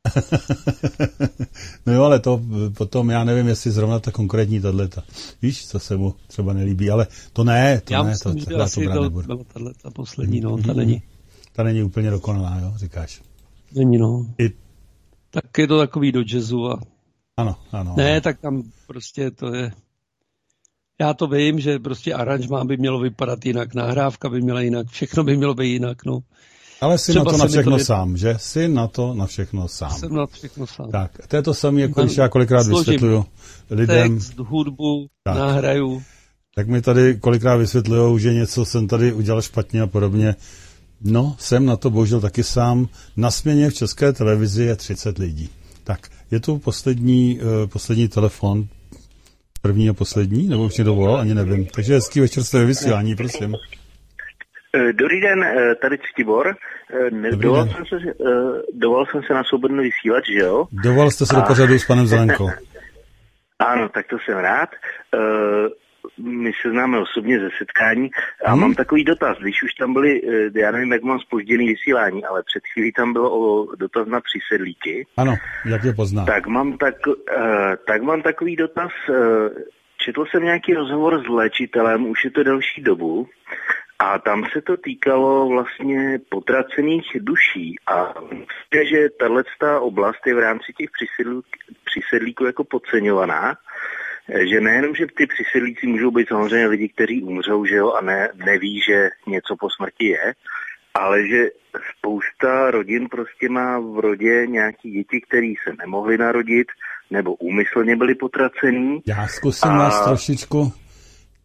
No jo, ale to potom, já nevím, jestli zrovna ta konkrétní tato. Víš, co se mu třeba nelíbí, ale to ne, to já ne, myslím, to, že asi to byla tato poslední, no, ta není. Ta není úplně dokonalá, jo, říkáš. Není, no. I... Tak je to takový do jazzu a... Ano, ano. Ne, ano. tak tam prostě to je... Já to vím, že prostě aranžmá by mělo vypadat jinak, nahrávka by měla jinak, všechno by mělo být jinak, no. Ale jsi třeba na to na všechno to... sám, že? Jsi na to na všechno sám. Jsem na všechno sám. Tak, to je to samé, jako když já kolikrát vysvětluju lidem. Text, hudbu, tak. Nahraju. Tak mi tady kolikrát vysvětlujou, že něco jsem tady udělal špatně a podobně. No, jsem na to bohužel taky sám. Na směně v České televizi je třicet lidí. Tak, je tu poslední, uh, poslední telefon. První a poslední? Nebo už mě dovolal? Ani nevím. Takže hezký večer z televysílání, prosím. Dobrý den, tady Ctibor. Dovolal jsem, se, dovolal jsem se na svobodný vysílač, že jo? Dovolal jste se a... do pořadu s panem Zelenkou. Ano, tak to jsem rád. My se známe osobně ze setkání a hmm. mám takový dotaz. Když už tam byly, já nevím, jak mám zpožděný vysílání, ale před chvílí tam bylo o dotaz na přisedlíky. Ano, jak je poznám. Tak mám, tak, tak mám takový dotaz. Četl jsem nějaký rozhovor s léčitelem, už je to delší dobu. A tam se to týkalo vlastně potracených duší. A myslím, že tato oblast je v rámci těch přisedlíků jako podceňovaná. Že nejenom, že ty přisedlíci můžou být samozřejmě lidi, kteří umřou, že jo, a ne, neví, že něco po smrti je, ale že spousta rodin prostě má v rodě nějaký děti, které se nemohly narodit, nebo úmyslně byly potracený. Já zkusím a... vás trošičku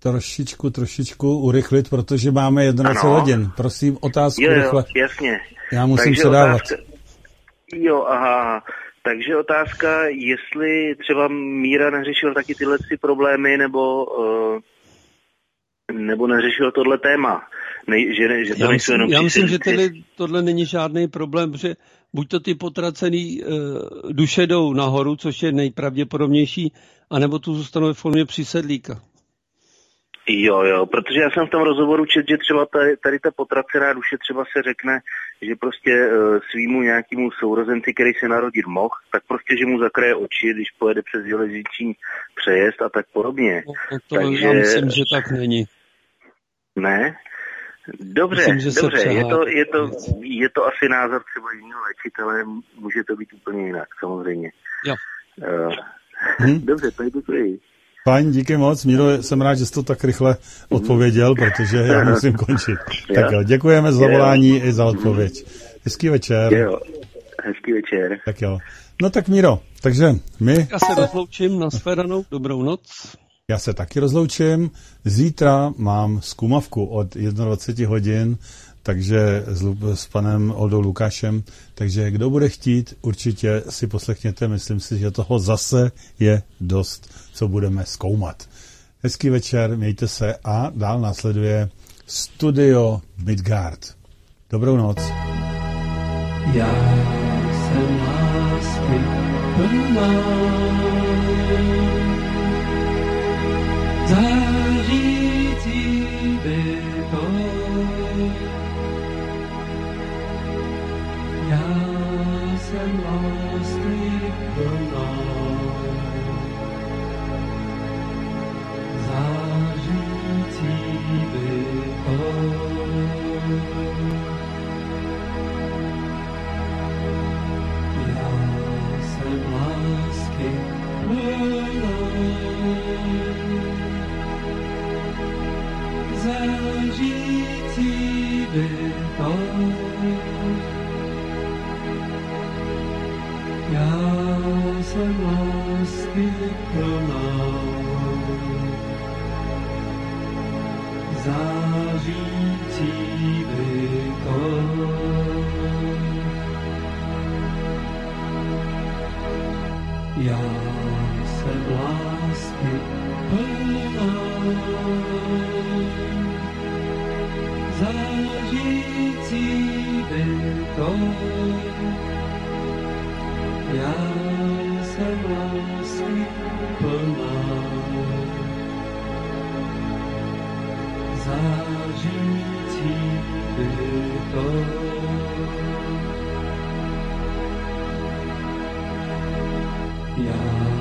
trošičku, trošičku urychlit, protože máme dvacet hodin. Prosím, otázku jo, jo, rychle. jasně. Já musím Takže předávat. Otázka... Jo, aha. Takže otázka, jestli třeba Míra neřešil taky tyhle ty problémy, nebo, uh, nebo neřešil tohle téma. Ne, že, že to já nejsou myslím, jenom já myslím, že přísedící. tady, tohle není žádný problém, protože buď to ty potracený uh, duše jdou nahoru, což je nejpravděpodobnější, anebo tu zůstanou ve formě přísedlíka. Jo, jo, protože já jsem v tom rozhovoru čet, že třeba tady, tady ta potracená duše třeba se řekne, že prostě uh, svýmu nějakému sourozenci, který se narodit mohl, tak prostě, že mu zakraje oči, když pojede přes železniční přejezd a tak podobně. No, to Takže... já myslím, že tak není. Ne? Dobře, myslím, že dobře, je to, je, to, věc. je to asi názor třeba jiného léčitele, může to být úplně jinak, samozřejmě. Jo. Uh, Hm? Dobře, to je děkuji. Fajn, díky moc. Míro, jsem rád, že jsi to tak rychle odpověděl, protože já musím končit. Jo. Tak jo, děkujeme za volání i za odpověď. Hezký večer. Jo, hezký večer. Tak jo. No tak Míro, takže my... Já se rozloučím, nashledanou, dobrou noc. Já se taky rozloučím. Zítra mám zkumavku od dvacet jedna hodin, takže s, s panem Oldou Lukášem. Takže kdo bude chtít, určitě si poslechněte. Myslím si, že toho zase je dost, co budeme zkoumat. Hezký večer, mějte se a dál následuje Studio Midgard. Dobrou noc. Já jsem lásky plná, zářící bytoj. Já jsem lásky plná, zářící bytoj. Já jsem lásky plná, zářící bytoj. Já jsem lásky plná, zářící bytoj. Já jsem lásky plná, zářící bytoj. Já jsem lásky plná, zářící bytoj. Já